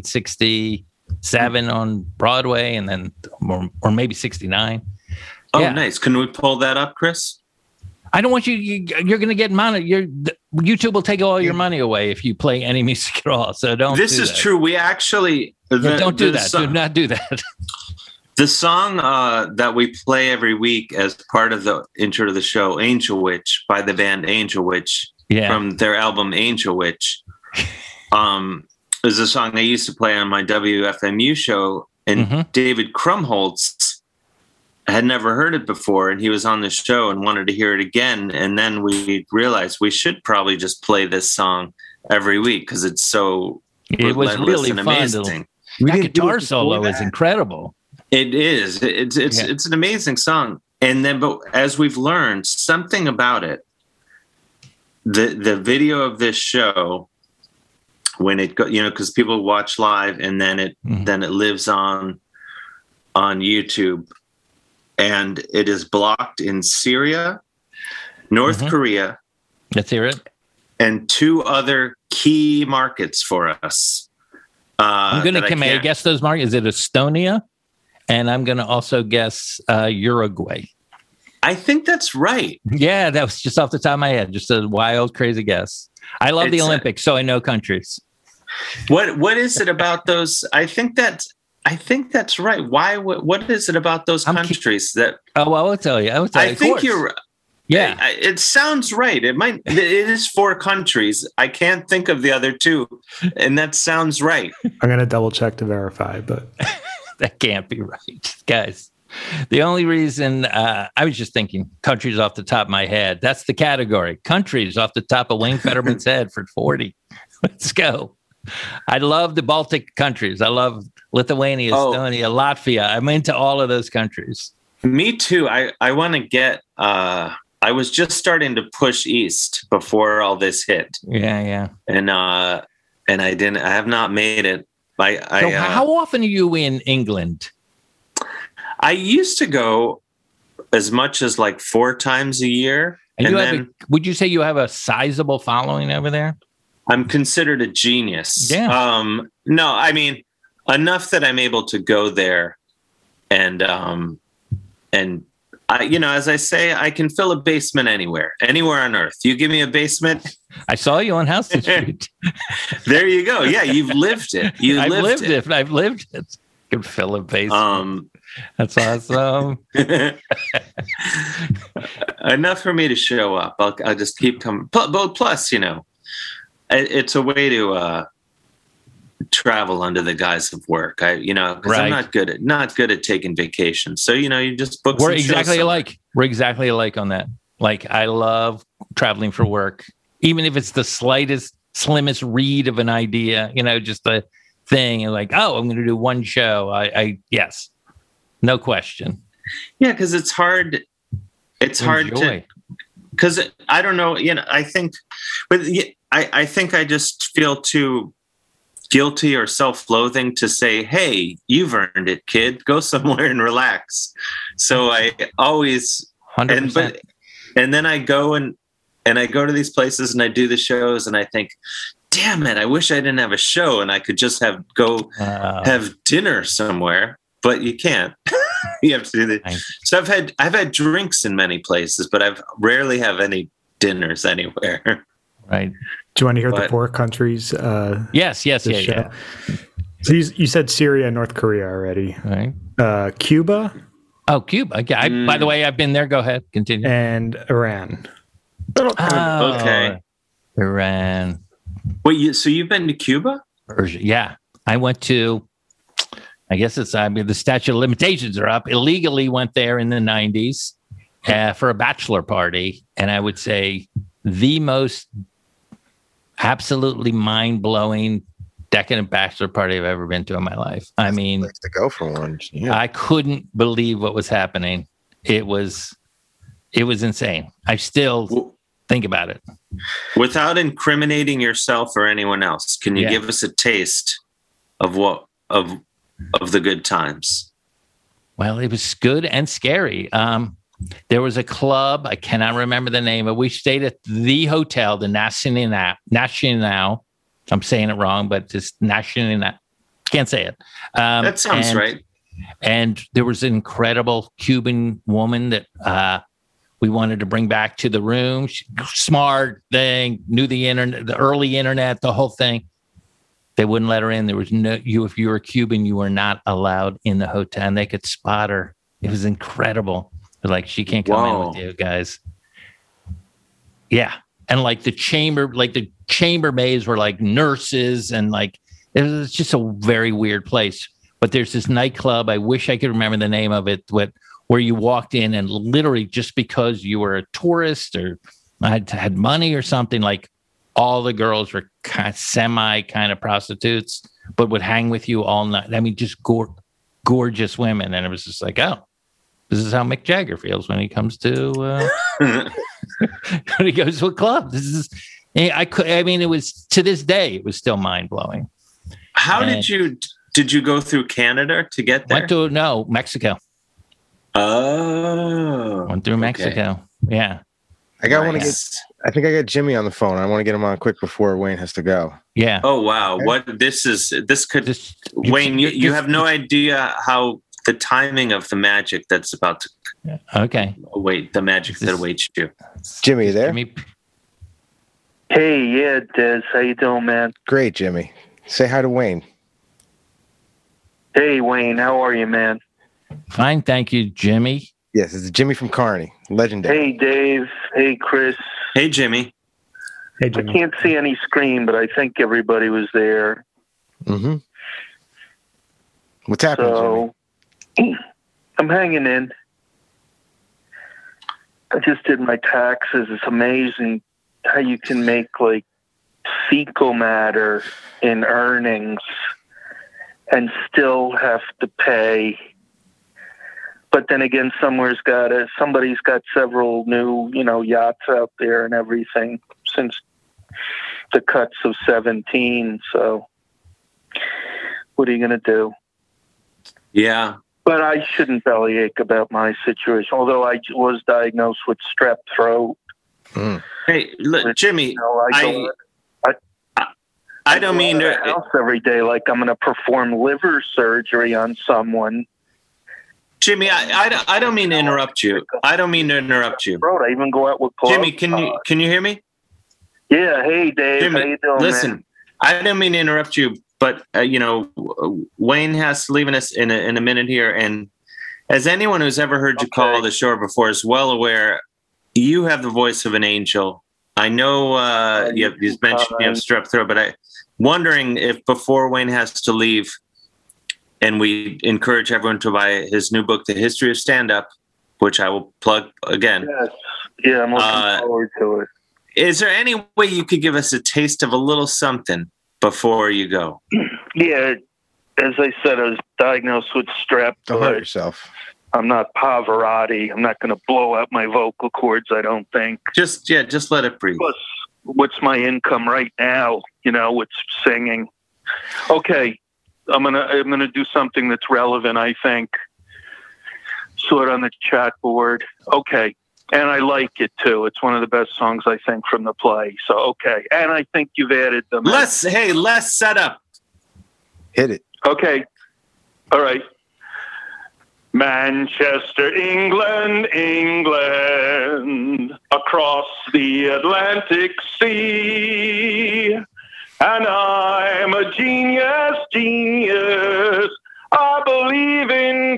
1967 on Broadway, and then or maybe 69. Oh, nice! Can we pull that up, Chris? I don't want you. You're going to get money. YouTube will take all your money away if you play any music at all. So don't. This is true. We actually don't do that. Do not do that. The song that we play every week as part of the intro to the show, "Angel Witch" by the band Angel Witch, from their album Angel Witch. Is a song I used to play on my WFMU show, and David Krumholtz had never heard it before, and he was on the show and wanted to hear it again. And then we realized we should probably just play this song every week because it's so it was really and fun. Amazing. That guitar solo is incredible. It is. It's an amazing song. And then, but as we've learned something about it, the video of this show, when it because people watch live and then it lives on YouTube, and it is blocked in Syria, North Korea. Let's hear it. And 2 other key markets for us. I'm going to guess those markets. Is it Estonia? And I'm going to also guess Uruguay. I think that's right. Yeah, that was just off the top of my head. Just a wild, crazy guess. I love the Olympics, so I know countries. What is it about those? I think that's right. Why? What is it about those countries that? Oh, well, I'll tell you. I think you're. Yeah, it sounds right. It might. It is 4 countries. I can't think of the other 2, and that sounds right. I'm gonna double check to verify, but that can't be right, guys. The only reason I was just thinking countries off the top of my head. That's the category. Countries off the top of Wayne Fetterman's head for 40. Let's go. I love the Baltic countries. I love Lithuania, Estonia, Latvia. I'm into all of those countries. Me too. I want to get. I was just starting to push east before all this hit. Yeah. And I didn't. I have not made it. How often are you in England? I used to go as much as like 4 times a year. Would you say you have a sizable following over there? I'm considered a genius. Yeah. No, I mean enough that I'm able to go there, and I, as I say, I can fill a basement anywhere on earth. You give me a basement. I saw you on Houston Street. There you go. Yeah, you've lived it. I've lived it. Can fill a basement. That's awesome. Enough for me to show up. I'll just keep coming. Plus, it's a way to travel under the guise of work. Because I'm not good at taking vacations. So you just book. We're exactly alike. We're exactly alike on that. Like I love traveling for work, even if it's the slimmest read of an idea. Just a thing. And like, I'm going to do one show. Yes, no question. Yeah, because it's hard. It's hard to. Because I don't know. I think, but. I think I just feel too guilty or self-loathing to say, hey, you've earned it, kid. Go somewhere and relax. So I always 100%. And then I go and I go to these places and I do the shows and I think, damn it, I wish I didn't have a show and I could just have dinner somewhere. But you can't. You have to do that. So I've had drinks in many places, but I've rarely have any dinners anywhere. Right. Do you want to hear the 4 countries? Yes. Yeah. So you said Syria and North Korea already. Right. Cuba. Oh, Cuba. Okay. By the way, I've been there. Go ahead. Continue. And Iran. Okay. Iran. Wait, so you've been to Cuba? Yeah. I went to, I guess the statute of limitations are up. Illegally went there in the 90s for a bachelor party. And I would say the most absolutely mind-blowing decadent bachelor party I've ever been to in my life. I mean, place to go for one. Yeah. I couldn't believe what was happening. It was insane. I still think about it. Without incriminating yourself or anyone else, can you give us a taste of the good times? Well, it was good and scary. There was a club, I cannot remember the name, but we stayed at the hotel, the Nacional. I'm saying it wrong, but just Nacional. Can't say it. That sounds right. And there was an incredible Cuban woman that we wanted to bring back to the room. Smart thing, knew the internet, the early internet, the whole thing. They wouldn't let her in. There was if you were Cuban, you were not allowed in the hotel, and they could spot her. It was incredible. They're like, she can't come in with you guys. Yeah. And like the chambermaids were like nurses, and like, it was just a very weird place. But there's this nightclub. I wish I could remember the name of it, where you walked in and literally just because you were a tourist or had money or something, like all the girls were kind of prostitutes, but would hang with you all night. I mean, just gorgeous women. And it was just like, oh, this is how Mick Jagger feels when he comes to when he goes to a club. It was, to this day, it was still mind blowing. How did you go through Canada to get there? Mexico. Oh, went through Mexico. Yeah. I think I got Jimmy on the phone. I want to get him on quick before Wayne has to go. Yeah. Oh, wow. Okay. Wayne, you have no idea how the timing of the magic that's about to the magic that awaits you. Jimmy, you there? Hey, yeah, Des. How you doing, man? Great, Jimmy. Say hi to Wayne. Hey, Wayne. How are you, man? Fine, thank you, Jimmy. Yes, it's Jimmy from Kearney. Legendary. Hey, Dave. Hey, Chris. Hey, Jimmy. Hey, Jimmy. I can't see any screen, but I think everybody was there. Mm-hmm. What's happening, Jimmy? I'm hanging in. I just did my taxes. It's amazing how you can make like fecal matter in earnings and still have to pay. But then again, somebody's got several new, yachts out there and everything since the cuts of 17. So what are you going to do? Yeah. But I shouldn't bellyache about my situation, although I was diagnosed with strep throat. Mm. Hey, look, Jimmy, I don't mean to house every day like I'm going to perform liver surgery on someone. Jimmy, I don't mean to interrupt you. Bro, I even go out with Paul. Jimmy, can you hear me? Yeah. Hey, Dave. Jimmy, how you doing, listen, man? I don't mean to interrupt you, but Wayne has to leave us in a minute here. And as anyone who's ever heard you call the show before is well aware, you have the voice of an angel. I know you've mentioned you have strep throat, but I'm wondering if before Wayne has to leave, and we encourage everyone to buy his new book, The History of Stand-Up, which I will plug again. Yes. Yeah, I'm looking forward to it. Is there any way you could give us a taste of a little something before you go? Yeah, as I said, I was diagnosed with strep. Don't hurt yourself. I'm not Pavarotti. I'm not going to blow out my vocal cords, I don't think. Just let it breathe. Plus, what's my income right now, with singing? Okay. I'm gonna do something that's relevant, I think. Sort on the chat board. Okay. And I like it too. It's one of the best songs, I think, from the play. So okay. And I think you've added them. Let's set up. Hit it. Okay. All right. Manchester, England. across the Atlantic Sea. And I'm a genius. I believe in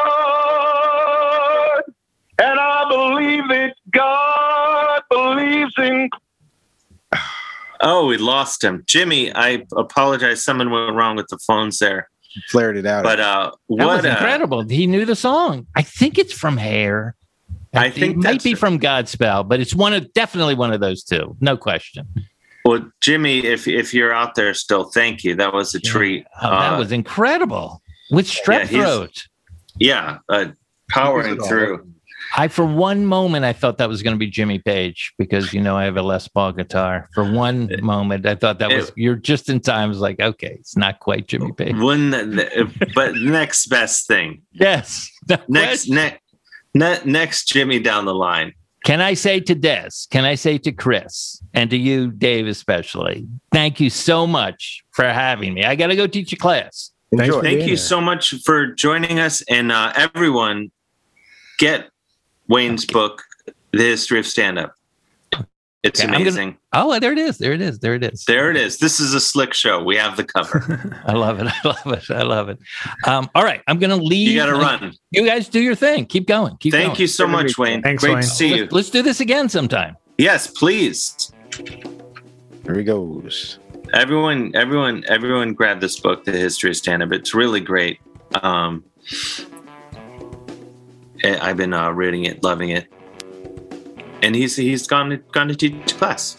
God. And I believe that God believes in... Oh, we lost him. Jimmy, I apologize. Something went wrong with the phones there. Flared it out. But that was incredible. He knew the song. I think it's from Hair. I think it might be from Godspell, but it's definitely one of those two. No question. Well, Jimmy, if you're out there still, thank you. That was a treat. Oh, that was incredible. With strep throat. Powering through. For one moment, I thought that was going to be Jimmy Page because, I have a Les Paul guitar. For one moment, I thought you're just in time. I was like, okay, it's not quite Jimmy Page. But next best thing. Yes. Next Jimmy down the line. Can I say to Des, can I say to Chris, and to you, Dave, especially, thank you so much for having me. I got to go teach a class. Thank you so much for joining us. And everyone, get Wayne's book, The History of Stand-Up. It's amazing. There it is. There it is. This is a slick show. We have the cover. I love it. All right. I'm going to leave. You got to run. You guys do your thing. Keep going. Thank you so much, Wayne. Thanks, Great Wayne. to see you. Let's do this again sometime. Yes, please. Here he goes. Everyone grab this book, The History of Stand-Up. It's really great. I've been reading it, loving it. And he's gone to teach class.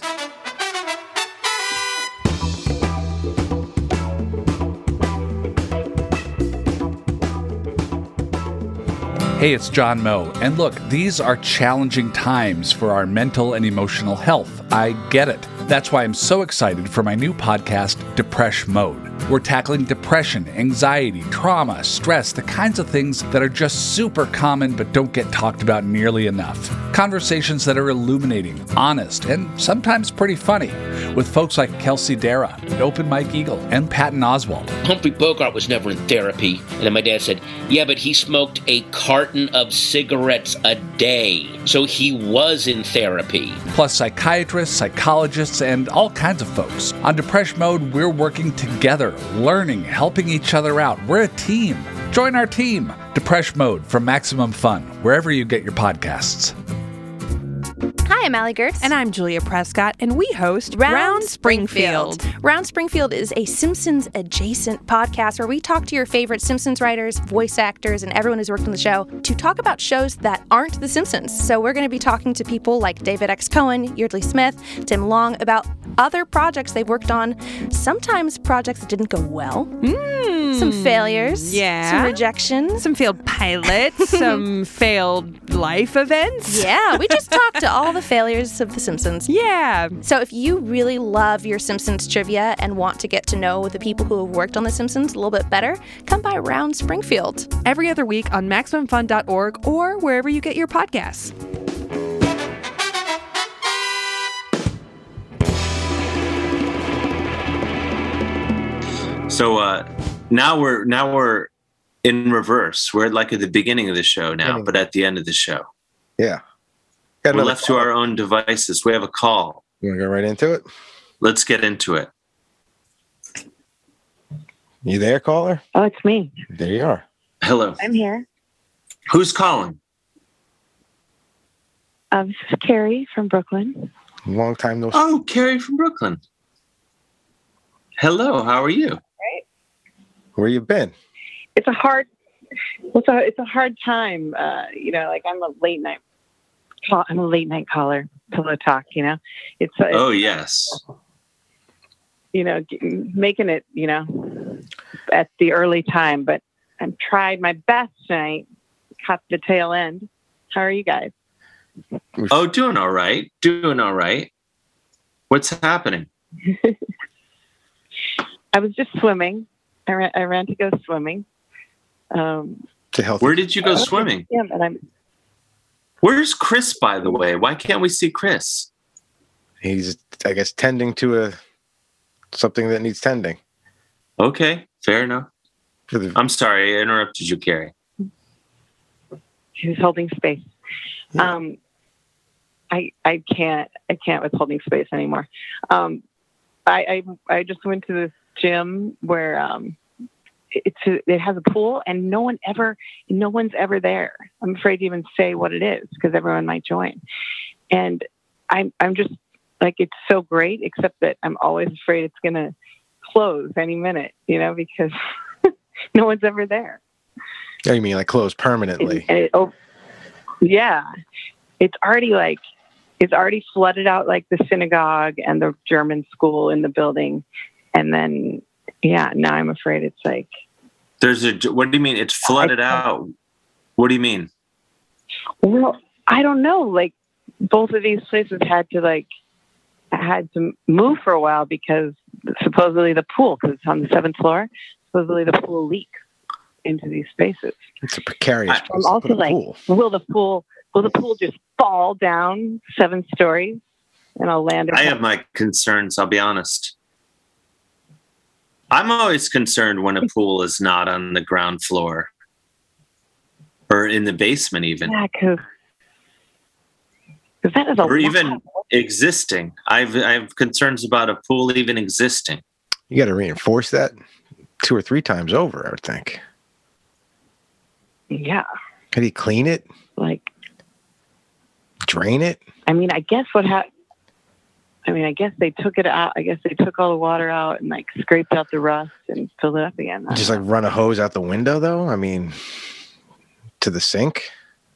Hey, it's John Moe. And look, these are challenging times for our mental and emotional health. I get it. That's why I'm so excited for my new podcast, Depresh Mode. We're tackling depression, anxiety, trauma, stress, the kinds of things that are just super common but don't get talked about nearly enough. Conversations that are illuminating, honest, and sometimes pretty funny, with folks like Kelsey Dara, Open Mike Eagle, and Patton Oswalt. Humphrey Bogart was never in therapy. And then my dad said, yeah, but he smoked a carton of cigarettes a day. So he was in therapy. Plus psychiatrists, psychologists, and all kinds of folks. On Depresh Mode, we're working together, learning, helping each other out. We're a team. Join our team. Depresh Mode from Maximum Fun, wherever you get your podcasts. Hi, I'm Allie Gertz. And I'm Julia Prescott, and we host Round Springfield. Round Springfield is a Simpsons-adjacent podcast where we talk to your favorite Simpsons writers, voice actors, and everyone who's worked on the show to talk about shows that aren't The Simpsons. So we're going to be talking to people like David X. Cohen, Yeardley Smith, Tim Long about other projects they've worked on, sometimes projects that didn't go well, some failures, some rejections, some failed pilots, some failed life events. Yeah, we just talked to all the failures of The Simpsons. Yeah. So if you really love your Simpsons trivia and want to get to know the people who have worked on The Simpsons a little bit better, come by Round Springfield. Every other week on MaximumFun.org or wherever you get your podcasts. So now we're in reverse. We're like at the beginning of the show now, but at the end of the show. Yeah. We're left to our own devices. We have a call. You want to go right into it? Let's get into it. You there, caller? Oh, it's me. There you are. Hello. I'm here. Who's calling? This is Carrie from Brooklyn. Long time no see. Oh, Carrie from Brooklyn. Hello, how are you? Right. Where you been? It's a hard time. Like I'm a late night caller, Pillow Talk, It's oh, yes. Making it, at the early time, but I've tried my best tonight, caught the tail end. How are you guys? Oh, doing all right. What's happening? I was just swimming. I ran to go swimming. Where did you go swimming? Yeah, but Where's Chris, by the way? Why can't we see Chris? He's, I guess, tending to something that needs tending. Okay, fair enough. I'm sorry, I interrupted you, Carrie. She was holding space. Yeah. I can't with holding space anymore. I just went to this gym where it has a pool and no one's ever there. I'm afraid to even say what it is because everyone might join. And I'm just like, it's so great, except that I'm always afraid it's going to close any minute, because no one's ever there. Oh, you mean like close permanently? Yeah. It's already flooded out like the synagogue and the German school in the building. And then, now I'm afraid it's like. What do you mean? It's flooded out. What do you mean? Well, I don't know. Like both of these places had to move for a while because supposedly the pool, because it's on the 7th floor, supposedly the pool leaks into these spaces. It's a precarious place. I'm also like, will the pool just fall down 7 stories and I'll land? I have my concerns, I'll be honest. I'm always concerned when a pool is not on the ground floor or in the basement even. Yeah, because that is or even existing. I have concerns about a pool even existing. You got to reinforce that 2 or 3 times over, I would think. Yeah. How do you clean it? Like drain it? I mean, I guess I guess they took it out. I guess they took all the water out and like scraped out the rust and filled it up again. Just like run a hose out the window, though? I mean, to the sink?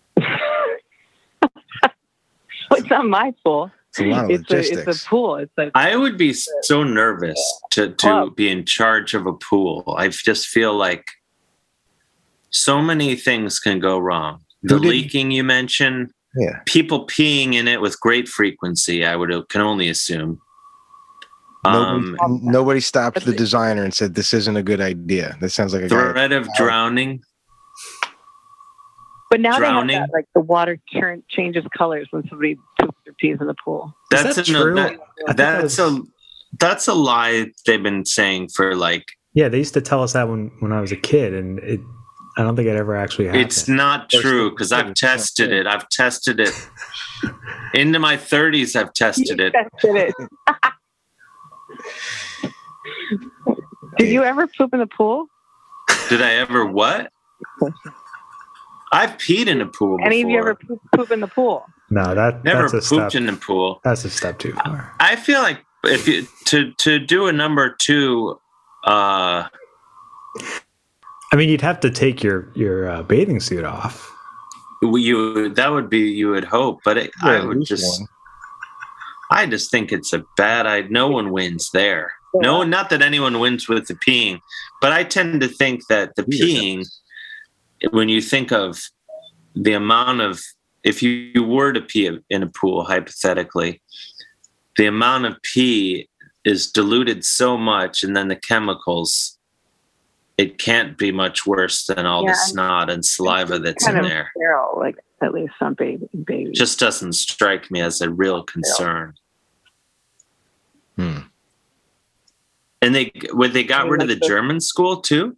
It's not my pool. It's a lot of logistics. It's a pool. It's like I would be so nervous to be in charge of a pool. I just feel like so many things can go wrong. The leaking you mentioned, people peeing in it with great frequency, can only assume. Nobody stopped the designer and said, this isn't a good idea. That sounds like a threat of drowning. But now they have that, like the water changes colors when somebody poops their peas in the pool. That's true. That's a lie they've been saying for like. Yeah, they used to tell us that when I was a kid, and I don't think it ever actually happened. It's not true because I've tested it. I've tested it. Into my 30s, I've tested it. Did you ever poop in the pool? Did I ever what? I've peed in a pool before. Any of you ever poop in the pool? No, never that's pooped in the pool. That's a step too far. I feel like if you to do a number 2, I mean, you'd have to take your bathing suit off. You would hope, but I would just. I just think it's a bad idea. No one wins there. Yeah. No, not that anyone wins with the peeing, but I tend to think that the peeing. When you think of the amount of, if you were to pee in a pool, hypothetically, the amount of pee is diluted so much, and then the chemicals, it can't be much worse than all the snot and saliva that's in there. Sterile, like at least some babies. Just doesn't strike me as a real concern. And they got rid of the German school too?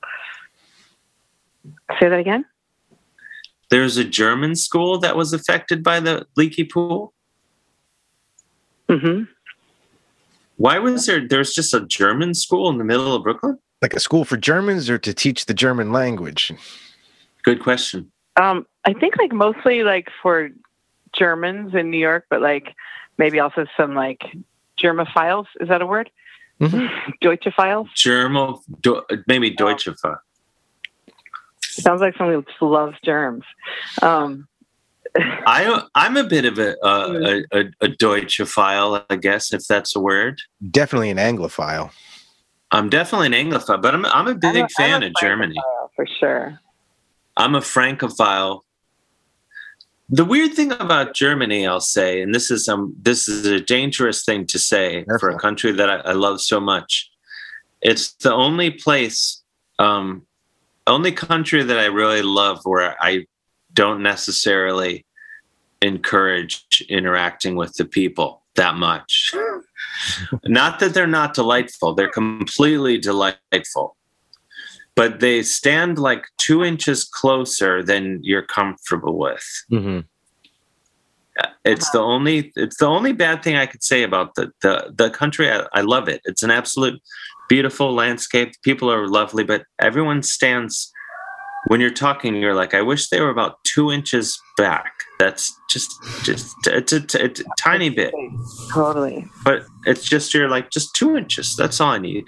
Say that again? There's a German school that was affected by the leaky pool? Mm-hmm. Why was there's just a German school in the middle of Brooklyn? Like a school for Germans or to teach the German language? Good question. I think like mostly like for Germans in New York, but like maybe also some like Germophiles. Is that a word? Mm-hmm. Deutschophiles? Maybe Deutschophiles. Sounds like someone who loves germs. I'm a bit of a Deutschophile, I guess, if that's a word. Definitely an Anglophile. I'm definitely an Anglophile, but I'm a big fan of Germany. For sure. I'm a Francophile. The weird thing about Germany, I'll say, and this is a dangerous thing to say for a country that I love so much. It's the only place, only country that I really love where I don't necessarily encourage interacting with the people that much. Not that they're not delightful. They're completely delightful. But they stand like 2 inches closer than you're comfortable with. Mm-hmm. It's the only bad thing I could say about the country. I love it. It's an absolute beautiful landscape. People are lovely, but everyone stands. When you're talking, you're like, I wish they were about 2 inches back. That's just it's a tiny bit. Totally. But it's just, you're like, just 2 inches. That's all I need.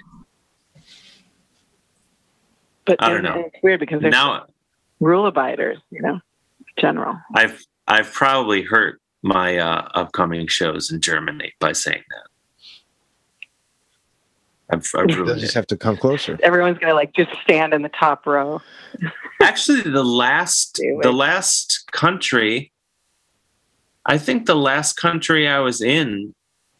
But I don't know. It's weird because there's now rule abiders, general. I've probably hurt my upcoming shows in Germany by saying that. I've really just have to come closer. Everyone's gonna just stand in the top row. Actually, the last country, I think the last country I was in,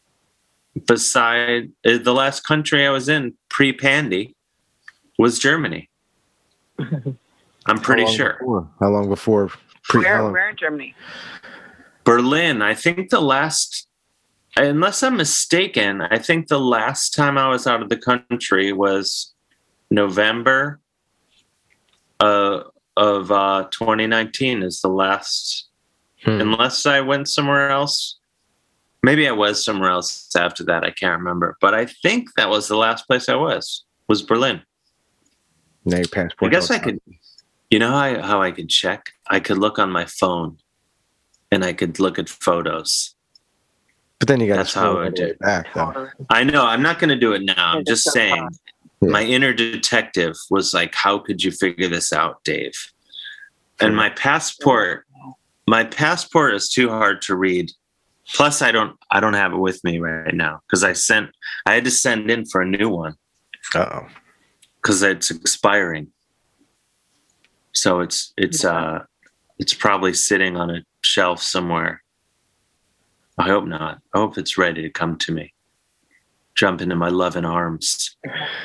pre-Pandy, was Germany. I'm pretty sure. How long before? Where in Germany? Berlin. I think the last, unless I'm mistaken, I think the last time I was out of the country was November of 2019 is the last, unless I went somewhere else. Maybe I was somewhere else after that. I can't remember. But I think that was the last place I was Berlin. Now your passport. I guess I could, how I could check? I could look on my phone and I could look at photos. But then you got to scroll all the way back, though. I know. I'm not going to do it now. I'm just saying. My inner detective was like, how could you figure this out, Dave? And my passport is too hard to read. Plus, I don't have it with me right now because I had to send in for a new one. Uh-oh. Because it's expiring. So it's probably sitting on a shelf somewhere. I hope not. I hope it's ready to come to me. Jump into my loving arms.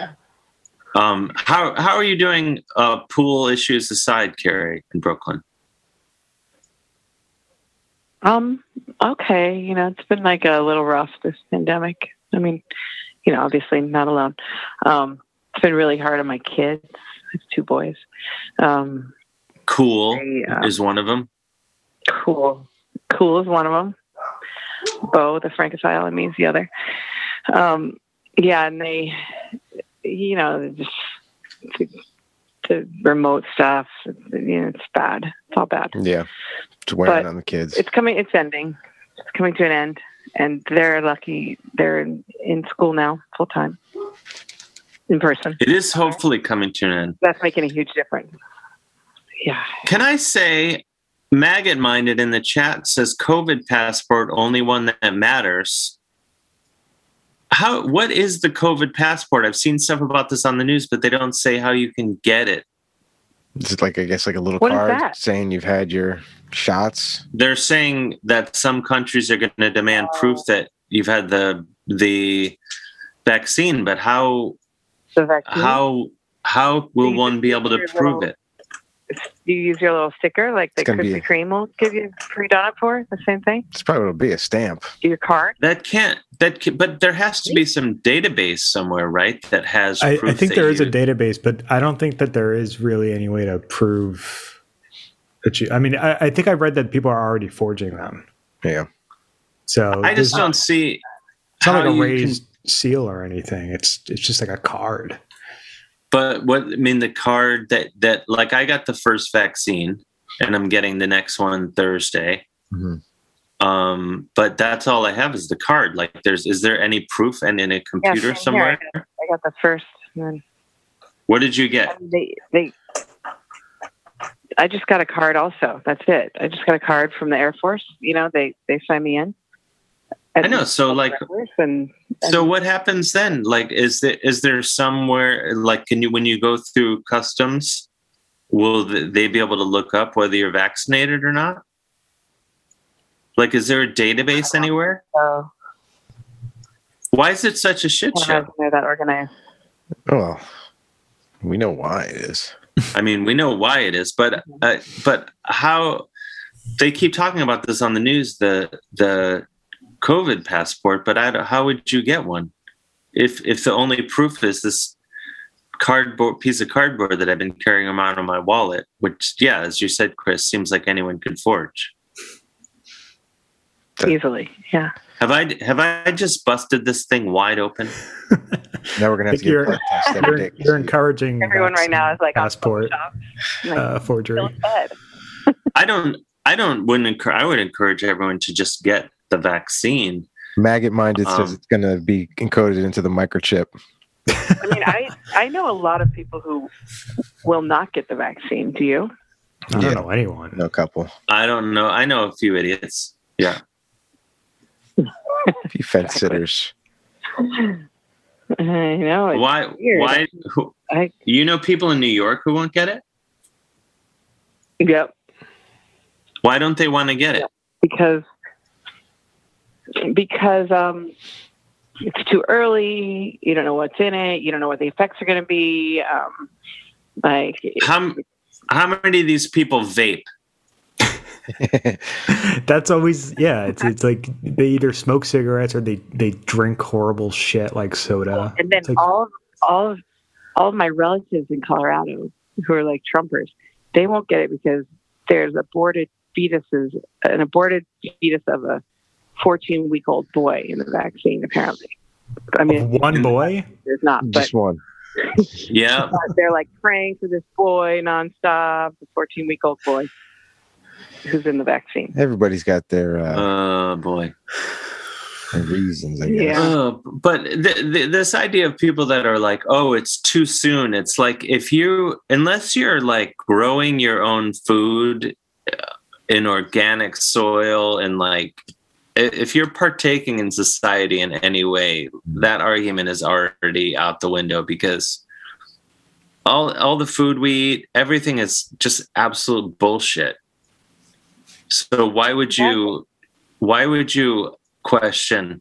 How are you doing, pool issues aside, Carrie, in Brooklyn? Okay. It's been like a little rough, this pandemic. I mean, obviously not alone. It's been really hard on my kids. I have 2 boys. Cool is one of them. Cool is one of them. Bo, the Francophile, means the other. And they, just the remote stuff. It's bad. It's all bad. Yeah, it's wearing on the kids. It's ending. It's coming to an end, and they're lucky. They're in school now, full time, in person. It is hopefully coming to an end. That's making a huge difference. Yeah. Can I say, Maggot Minded in the chat says COVID passport, only one that matters. What is the COVID passport? I've seen stuff about this on the news, but they don't say how you can get it. Is it like, I guess, like a little card saying you've had your shots? They're saying that some countries are going to demand proof that you've had the vaccine, but how will one be able to prove it? You use your little sticker, like the Krispy Kreme will give you free donut for the same thing. It's probably will be a stamp. Your card. But there has to be some database somewhere, right? That has. I think there is a database, but I don't think that there is really any way to prove that you. I mean, I think I read that people are already forging them. Yeah. So I just don't see. It's not like a raised seal or anything. It's just like a card. But the card that like I got the first vaccine and I'm getting the next one Thursday. Mm-hmm. But that's all I have is the card. Like is there any proof and in a computer somewhere? I got the first one. What did you get? I just got a card also. That's it. I just got a card from the Air Force. They signed me in. I know. So so what happens then? Like, is there somewhere like, when you go through customs, will they be able to look up whether you're vaccinated or not? Like, is there a database anywhere? Why is it such a shit show? They're that organized. Well, we know why it is. I mean, we know why it is, but how they keep talking about this on the news, the COVID passport, but how would you get one if the only proof is this piece of cardboard that I've been carrying around in my wallet, which, as you said, Chris, seems like anyone could forge. Easily, yeah. Have I just busted this thing wide open? Now we're gonna have to get a blood test every day. You're encouraging everyone right now is like passport forgery. I would encourage everyone to just get the vaccine. Maggot Minded says it's going to be encoded into the microchip. I mean, I know a lot of people who will not get the vaccine. Do you? I don't know anyone. No couple. I don't know. I know a few idiots. Yeah. A few fence sitters. I know. Why? You know people in New York who won't get it? Yep. Why don't they want to get it? Because it's too early. You don't know what's in it. You don't know what the effects are going to be. How many of these people vape? That's always It's like they either smoke cigarettes or they drink horrible shit like soda. And then like, all of my relatives in Colorado who are like Trumpers, they won't get it because there's an aborted fetus of a 14-week-old boy in the vaccine. Apparently, I mean, one boy. There's not just one. Yeah, they're like praying for this boy nonstop. The 14-week-old boy who's in the vaccine. Everybody's got their reasons, I guess. Yeah. But this idea of people that are like, oh, it's too soon. It's like unless you're like growing your own food in organic soil and like if you're partaking in society in any way, that argument is already out the window because all the food we eat, everything is just absolute bullshit. So why would you question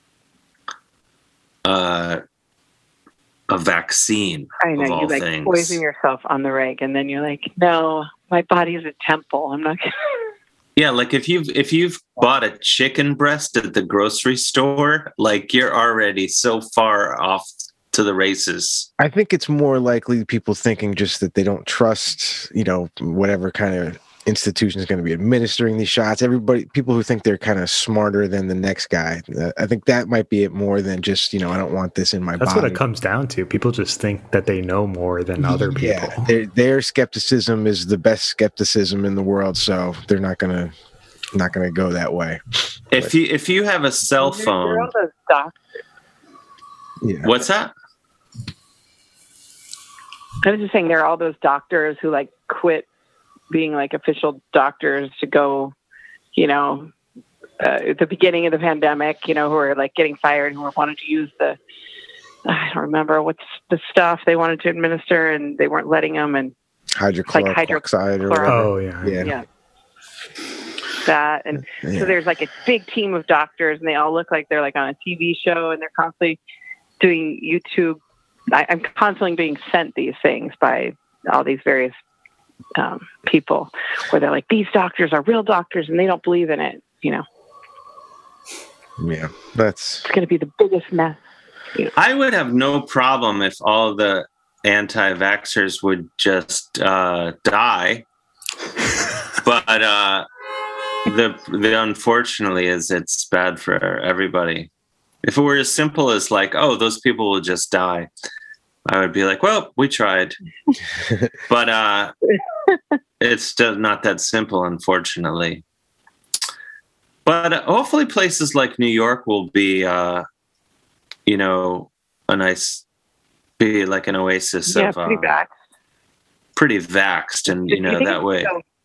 a vaccine? I know, of all you like things. Poison yourself on the reg, and then you're like, no, my body is a temple. I'm not gonna. Yeah, like if you've bought a chicken breast at the grocery store, like you're already so far off to the races. I think it's more likely people thinking just that they don't trust, whatever kind of institution is going to be administering these shots. People who think they're kind of smarter than the next guy. I think that might be it more than just, I don't want this in my body. That's what it comes down to. People just think that they know more than other people. Yeah, their skepticism is the best skepticism in the world, so they're not going to go that way. If you have a cell phone, what's that? I was just saying there are all those doctors who like quit being like official doctors to go, at the beginning of the pandemic, who are like getting fired, who wanted to use I don't remember what's the stuff they wanted to administer and they weren't letting them, and hydrochloroquine or whatever. Oh yeah. That and so there's like a big team of doctors and they all look like they're like on a TV show and they're constantly doing YouTube. I'm constantly being sent these things by all these various people where they're like, these doctors are real doctors and they don't believe in it, Yeah, it's going to be the biggest mess. I would have no problem if all the anti-vaxxers would just die, but the unfortunately is it's bad for everybody. If it were as simple as like, oh, those people will just die, I would be like, well, we tried. But it's still not that simple, unfortunately. But hopefully places like New York will be, be like an oasis of pretty vaxxed. And, that way.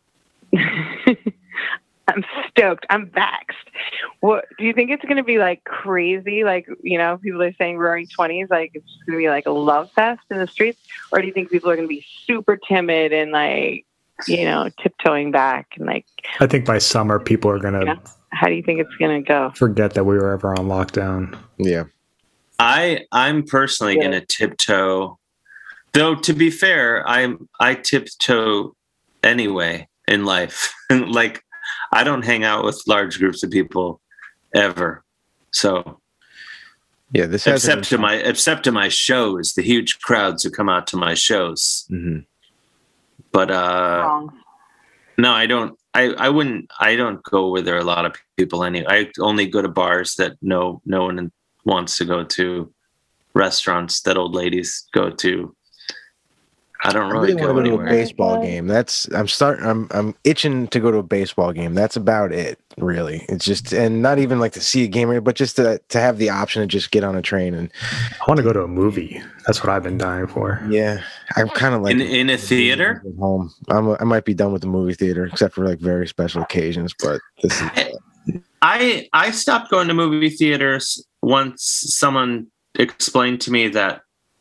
I'm stoked. I'm vaxxed. What do you think it's going to be like crazy? Like, people are saying roaring 20s, like it's going to be like a love fest in the streets? Or do you think people are going to be super timid and like, tiptoeing back and like, I think by summer people are going to, how do you think it's going to go? Forget that we were ever on lockdown. Yeah. I'm personally going to tiptoe, though, to be fair, I tiptoe anyway in life. Like, I don't hang out with large groups of people ever. So, yeah, this except to my shows, the huge crowds who come out to my shows. Mm-hmm. But no, I I wouldn't. I don't go where there are a lot of people. I only go to bars that no one wants to go to, restaurants that old ladies go to. I don't really want to go to a baseball game. I'm itching to go to a baseball game. That's about it, really. It's just, and not even like to see a game, but just to have the option to just get on a train. And I want to go to a movie. That's what I've been dying for. Yeah, I'm kind of like in a theater. At home, I might be done with the movie theater, except for like very special occasions. But this is. I stopped going to movie theaters once someone explained to me that.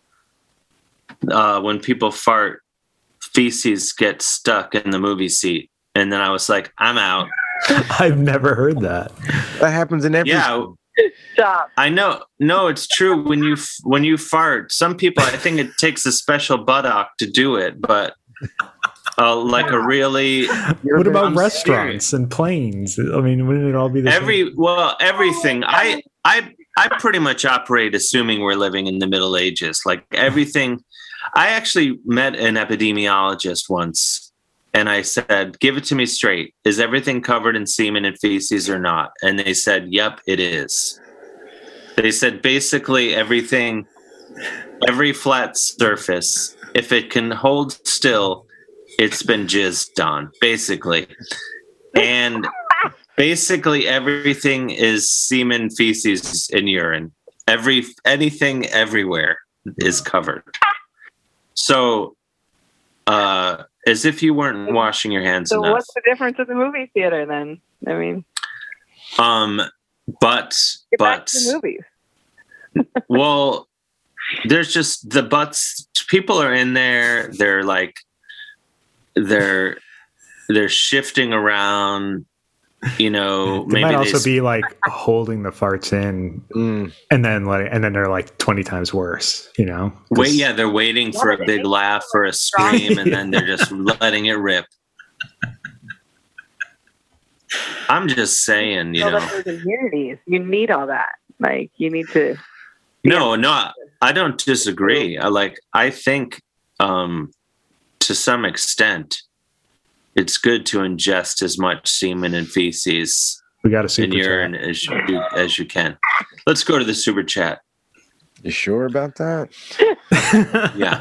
When people fart, feces get stuck in the movie seat, and then I was like, "I'm out." I've never heard that. That happens in every. Yeah, stop. I know. No, it's true. When you fart, some people, I think it takes a special buttock to do it, but like a really. What about restaurants and planes? I mean, wouldn't it all be the same? Everything. I pretty much operate assuming we're living in the Middle Ages. Like everything. I actually met an epidemiologist once, and I said, "Give it to me straight. Is everything covered in semen and feces or not?" And they said, "Yep, it is." They said basically everything, every flat surface, if it can hold still, it's been jizzed on, basically. And basically everything is semen, feces, and urine. Anything everywhere is covered. So, as if you weren't washing your hands enough. So what's the difference at the movie theater then? I mean, but back to the movies. Well, there's just the butts. People are in there. They're like, they're shifting around. You know, they might also be like holding the farts in, and then they're like 20 times worse. You know, they're waiting for a big laugh or a scream, and then they're just letting it rip. I'm just saying, you know, those immunities. You need all that. Like, you need to. No, I don't disagree. I think, to some extent, it's good to ingest as much semen and feces and urine as you can. Let's go to the super chat. You sure about that? Yeah.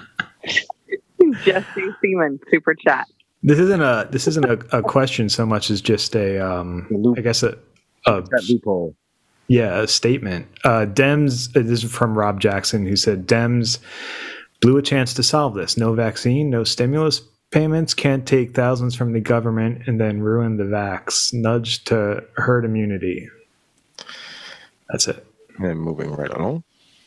Jesse Seaman super chat. This isn't a question so much as just a I guess a loophole. Yeah, a statement. Dems. This is from Rob Jackson, who said Dems blew a chance to solve this. No vaccine, no stimulus payments, can't take thousands from the government and then ruin the vax. Nudge to herd immunity. That's it. And moving right along.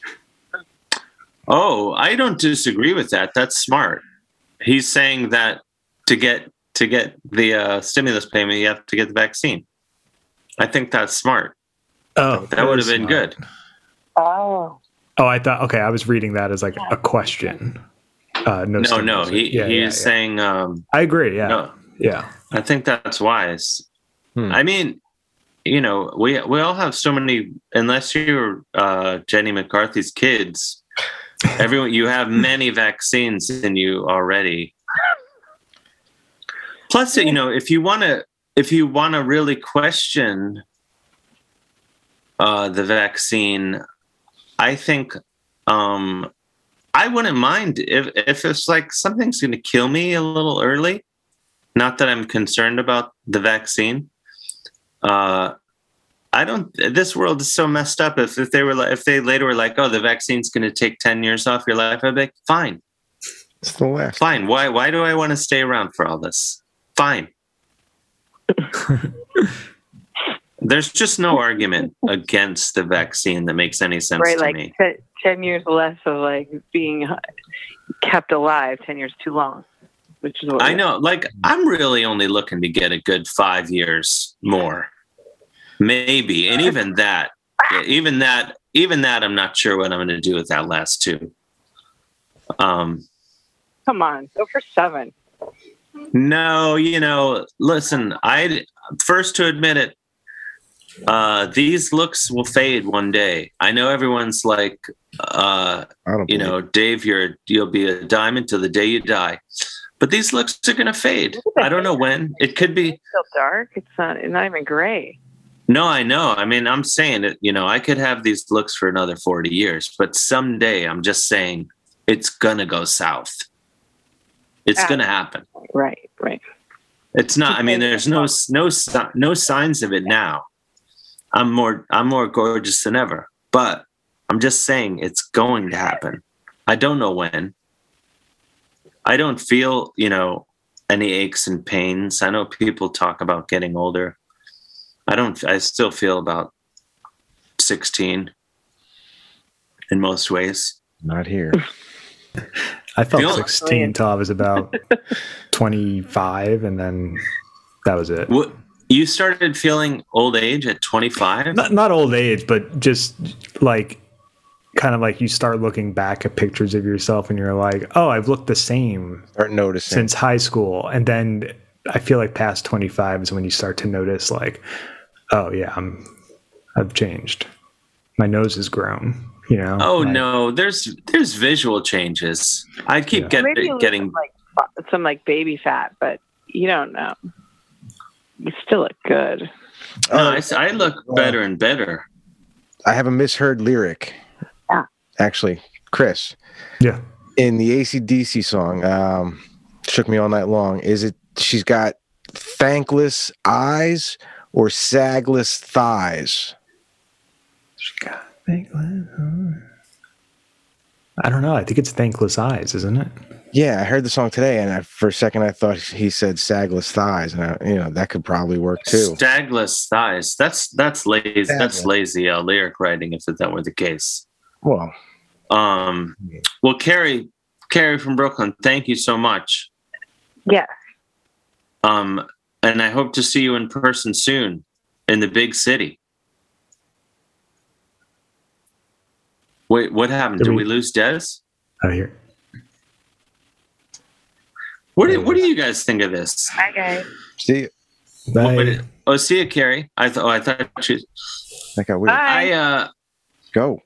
Oh, I don't disagree with that. That's smart. He's saying that to get the stimulus payment, you have to get the vaccine. I think that's smart. Oh, that would have been good. Oh, I thought. Okay, I was reading that as like a question. No. He's saying. I agree. Yeah. No, yeah. I think that's wise. I mean, you know, we all have so many. Unless you're Jenny McCarthy's kids, you have many vaccines in you already. Plus, you know, if you want to really question the vaccine, I think. I wouldn't mind if it's like something's going to kill me a little early. Not that I'm concerned about the vaccine. This world is so messed up. If they later were like, oh, the vaccine's going to take 10 years off your life, I'd be like, fine. It's the last. Fine. Why do I want to stay around for all this? Fine. There's just no argument against the vaccine that makes any sense to me. 10 years less of like being kept alive. 10 years too long, which is what I know. Like, I'm really only looking to get a good 5 years more, maybe, and even that, I'm not sure what I'm going to do with that last 2. Come on, go for 7. No, you know, listen. I first to admit it. These looks will fade one day. I know everyone's like, you know, Dave, you'll be a diamond till the day you die. But these looks are going to fade. I don't know when. It could be. It's still dark. It's not even gray. No, I know. I mean, I'm saying it, I could have these looks for another 40 years, but someday I'm just saying it's going to go south. It's going to happen. Right. It's not, I mean, there's no signs of it now. I'm more gorgeous than ever, but I'm just saying it's going to happen. I don't know when. I don't feel, any aches and pains. I know people talk about getting older. I still feel about 16 in most ways. Not here. I felt 16 until I was about 25, and then that was it. What, you started feeling old age at 25? Not old age, but just like kind of like you start looking back at pictures of yourself and you're like, oh, I've looked the same start noticing since high school. And then I feel like past 25 is when you start to notice like, oh yeah, I've changed. My nose has grown, Oh no, there's visual changes. I keep getting some baby fat, but you don't know. You still look good. No, I look better and better. I have a misheard lyric. Yeah. Actually, Chris. Yeah. In the AC/DC song, Shook Me All Night Long, is it she's got thankless eyes or sagless thighs? She got thankless. I don't know. I think it's thankless eyes, isn't it? Yeah, I heard the song today, and for a second I thought he said sagless thighs, and that could probably work too. Sagless thighs. That's lazy. That's lazy lyric writing. If that were the case. Well, Carrie from Brooklyn, thank you so much. Yeah. And I hope to see you in person soon in the big city. Wait, what happened? Did we lose Des? Out here. What do you guys think of this? Hi, guys. See you. Bye. See you, Carrie. I thought she. That got weird. Bye. Go.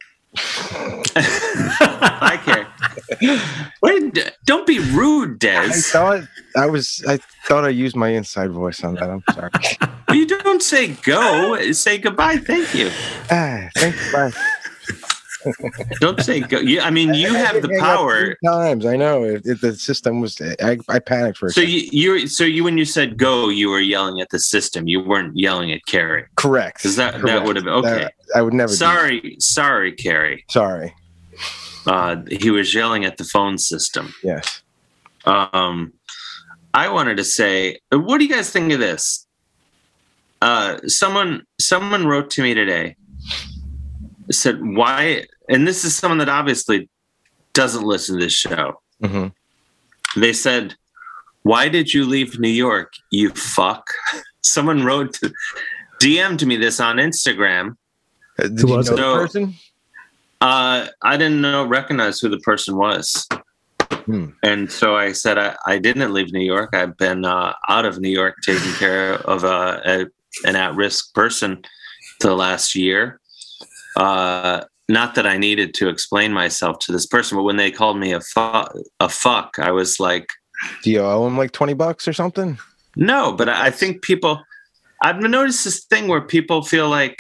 Hi, Carrie. Wait, don't be rude, Des. I thought I used my inside voice on that. I'm sorry. You don't say go. Say goodbye. Thank you. Thank you. Bye. Don't say go. You have the power. Times I know the system was. I panicked for a second. You when you said go, you were yelling at the system. You weren't yelling at Carrie. Correct. Because that would have been okay. I would never. Sorry, Carrie. Sorry. He was yelling at the phone system. Yes. I wanted to say, what do you guys think of this? Someone wrote to me today. Said why, and this is someone that obviously doesn't listen to this show. Mm-hmm. They said, "Why did you leave New York, you fuck?" Someone DM'd me this on Instagram. Did you know the person? I didn't recognize who the person was. And so I said, I didn't leave New York. I've been out of New York taking care of an at-risk person for the last year. Not that I needed to explain myself to this person, but when they called me a fuck, I was like, do you owe him like $20 or something? No, but I think I've noticed this thing where people feel like,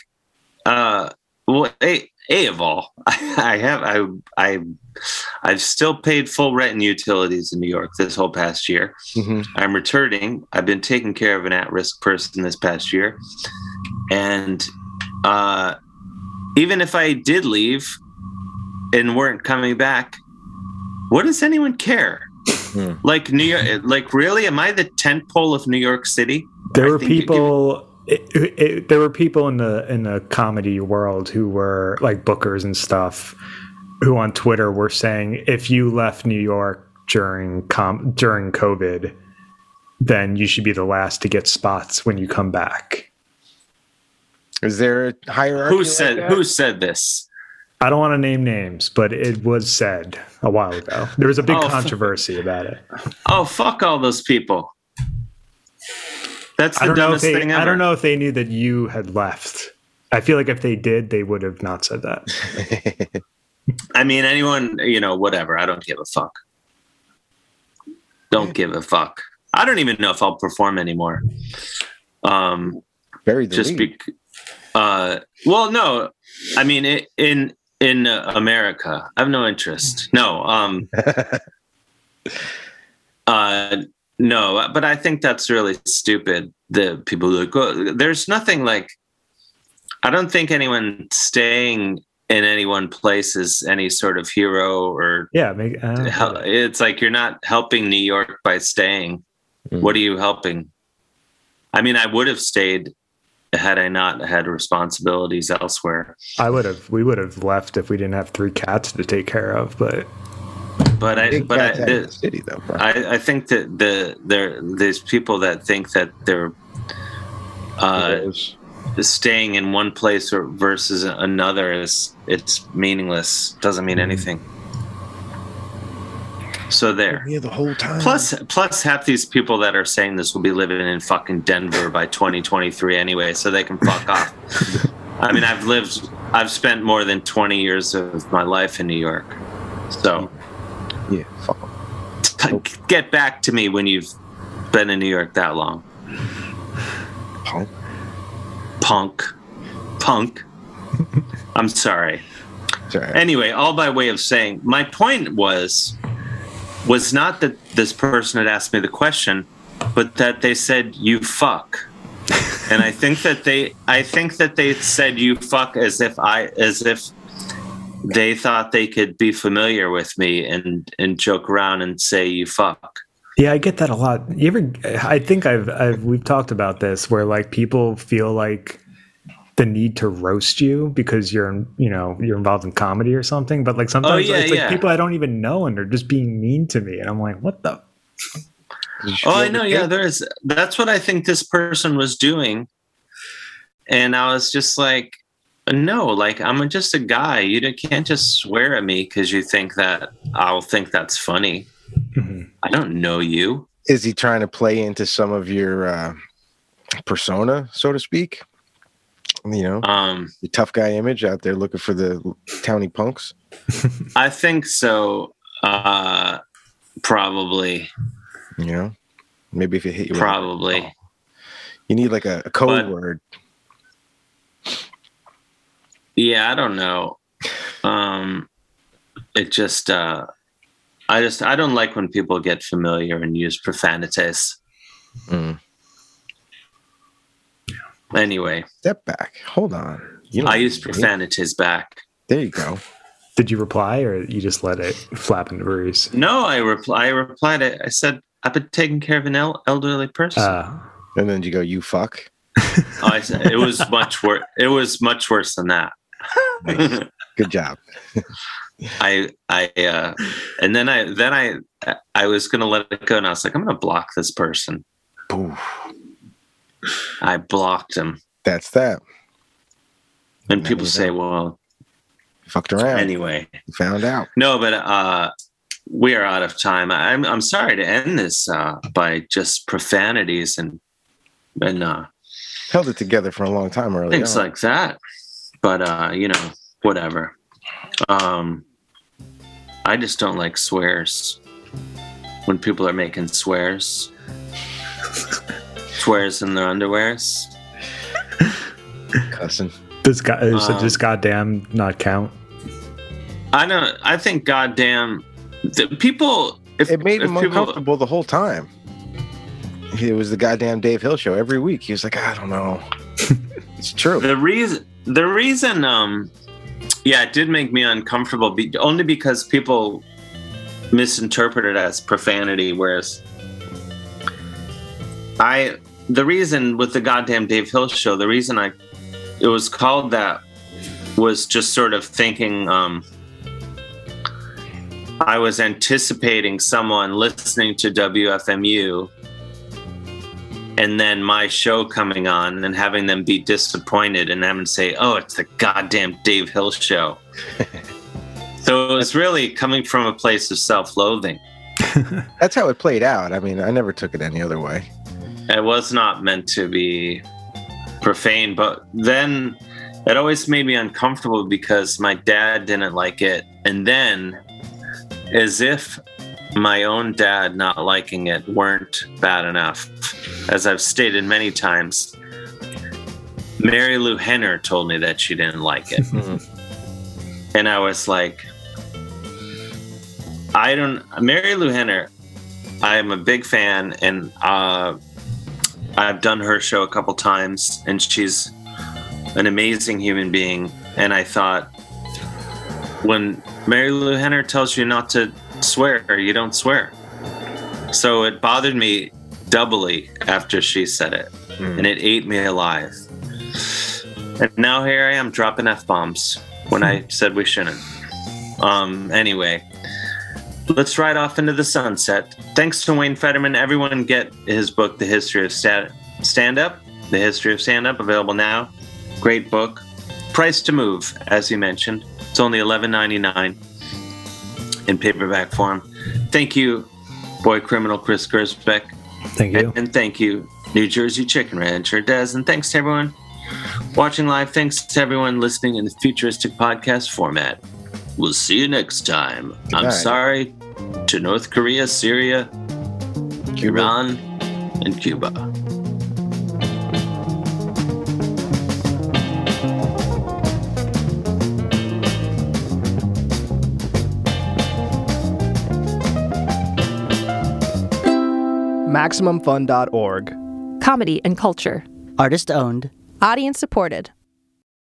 of all, I've still paid full rent and utilities in New York this whole past year. Mm-hmm. I'm returning. I've been taking care of an at-risk person this past year. And, even if I did leave and weren't coming back, what does anyone care? Like New York, like really? Am I the tent pole of New York City? There were people in the comedy world who were like bookers and stuff who on Twitter were saying if you left New York during COVID, then you should be the last to get spots when you come back. Is there a hierarchy? Who said this? I don't want to name names, but it was said a while ago. There was a big controversy about it. Oh, fuck all those people. That's the dumbest thing ever. I don't know if they knew that you had left. I feel like if they did, they would have not said that. I mean, anyone, whatever. I don't give a fuck. Don't give a fuck. I don't even know if I'll perform anymore. Bury the lead. Well, no. I mean, in America, I have no interest. No. No, but I think that's really stupid. The people who go, there's nothing like, I don't think anyone staying in any one place is any sort of hero or it's like you're not helping New York by staying. What are you helping? I mean, I would have stayed had I not had responsibilities elsewhere. We would have left if we didn't have 3 cats to take care of, I think that there's people that think that they're staying in one place versus another it's meaningless. Doesn't mean anything. So there. Yeah, the whole time. Plus, half these people that are saying this will be living in fucking Denver by 2023 anyway, so they can fuck off. I mean, I've spent more than 20 years of my life in New York, so. Yeah, fuck 'em. Get back to me when you've been in New York that long. Punk. I'm sorry. Anyway, all by way of saying, my point was not that this person had asked me the question, but that they said you fuck. And I think that they said you fuck as if they thought they could be familiar with me and joke around and say you fuck. Yeah, I get that a lot. I think we've talked about this where like people feel like the need to roast you because you're involved in comedy or something, but like sometimes it's like people I don't even know and they're just being mean to me and I'm like, what the? I know. Yeah, that's what I think this person was doing. And I was just like, no, like I'm just a guy. You can't just swear at me because you think that I'll think that's funny. Mm-hmm. I don't know you. Is he trying to play into some of your persona, so to speak? The tough guy image out there looking for the towny punks? I think so. Probably. Maybe if it hit you. Probably. You need like a code word. Yeah, I don't know. It just, I don't like when people get familiar and use profanities. Anyway. Step back. Hold on. I use profanities back. There you go. Did you reply or you just let it flap in the breeze? No, I replied. I said, I've been taking care of an elderly person. And then you go, you fuck? I said, it was much worse. It was much worse than that. Nice. Good job. And then I was going to let it go and I was like, I'm going to block this person. Oof. I blocked him. That's that. And people say, well, fucked around. Anyway, found out. No, but we are out of time. I'm sorry to end this by just profanities and held it together for a long time earlier. Things like that. But whatever. I just don't like swears. When people are making swears in their underwears. Cussing. Does goddamn not count? I think goddamn people. It made him uncomfortable the whole time. It was the goddamn Dave Hill show every week. He was like, I don't know. It's true. The reason, it did make me uncomfortable only because people misinterpret it as profanity, whereas the reason with the goddamn Dave Hill show, the reason it was called that was just sort of thinking, I was anticipating someone listening to WFMU and then my show coming on and having them be disappointed and having to say, oh, it's the goddamn Dave Hill show. So it was really coming from a place of self-loathing. That's how it played out. I mean, I never took it any other way. It was not meant to be profane, but then it always made me uncomfortable because my dad didn't like it. And then, as if my own dad not liking it weren't bad enough. As I've stated many times, Mary Lou Henner told me that she didn't like it. And I was like, Mary Lou Henner, I am a big fan, and I've done her show a couple times, and she's an amazing human being. And I thought, when Mary Lou Henner tells you not to swear, you don't swear. So it bothered me doubly after she said it, and it ate me alive. And now here I am dropping F-bombs when I said we shouldn't. Anyway, let's ride off into the sunset. Thanks to Wayne Federman. Everyone get his book, The History of Stand-Up. The History of Stand-Up, available now. Great book. Price to move, as he mentioned. It's only $11.99 in paperback form. Thank you, Boy Criminal Chris Gersbeck. Thank you. And thank you, New Jersey Chicken Rancher Des. And thanks to everyone watching live. Thanks to everyone listening in the futuristic podcast format. We'll see you next time. I'm sorry to North Korea, Syria, Iran, and Cuba. MaximumFun.org. Comedy and culture. Artist owned. Audience supported.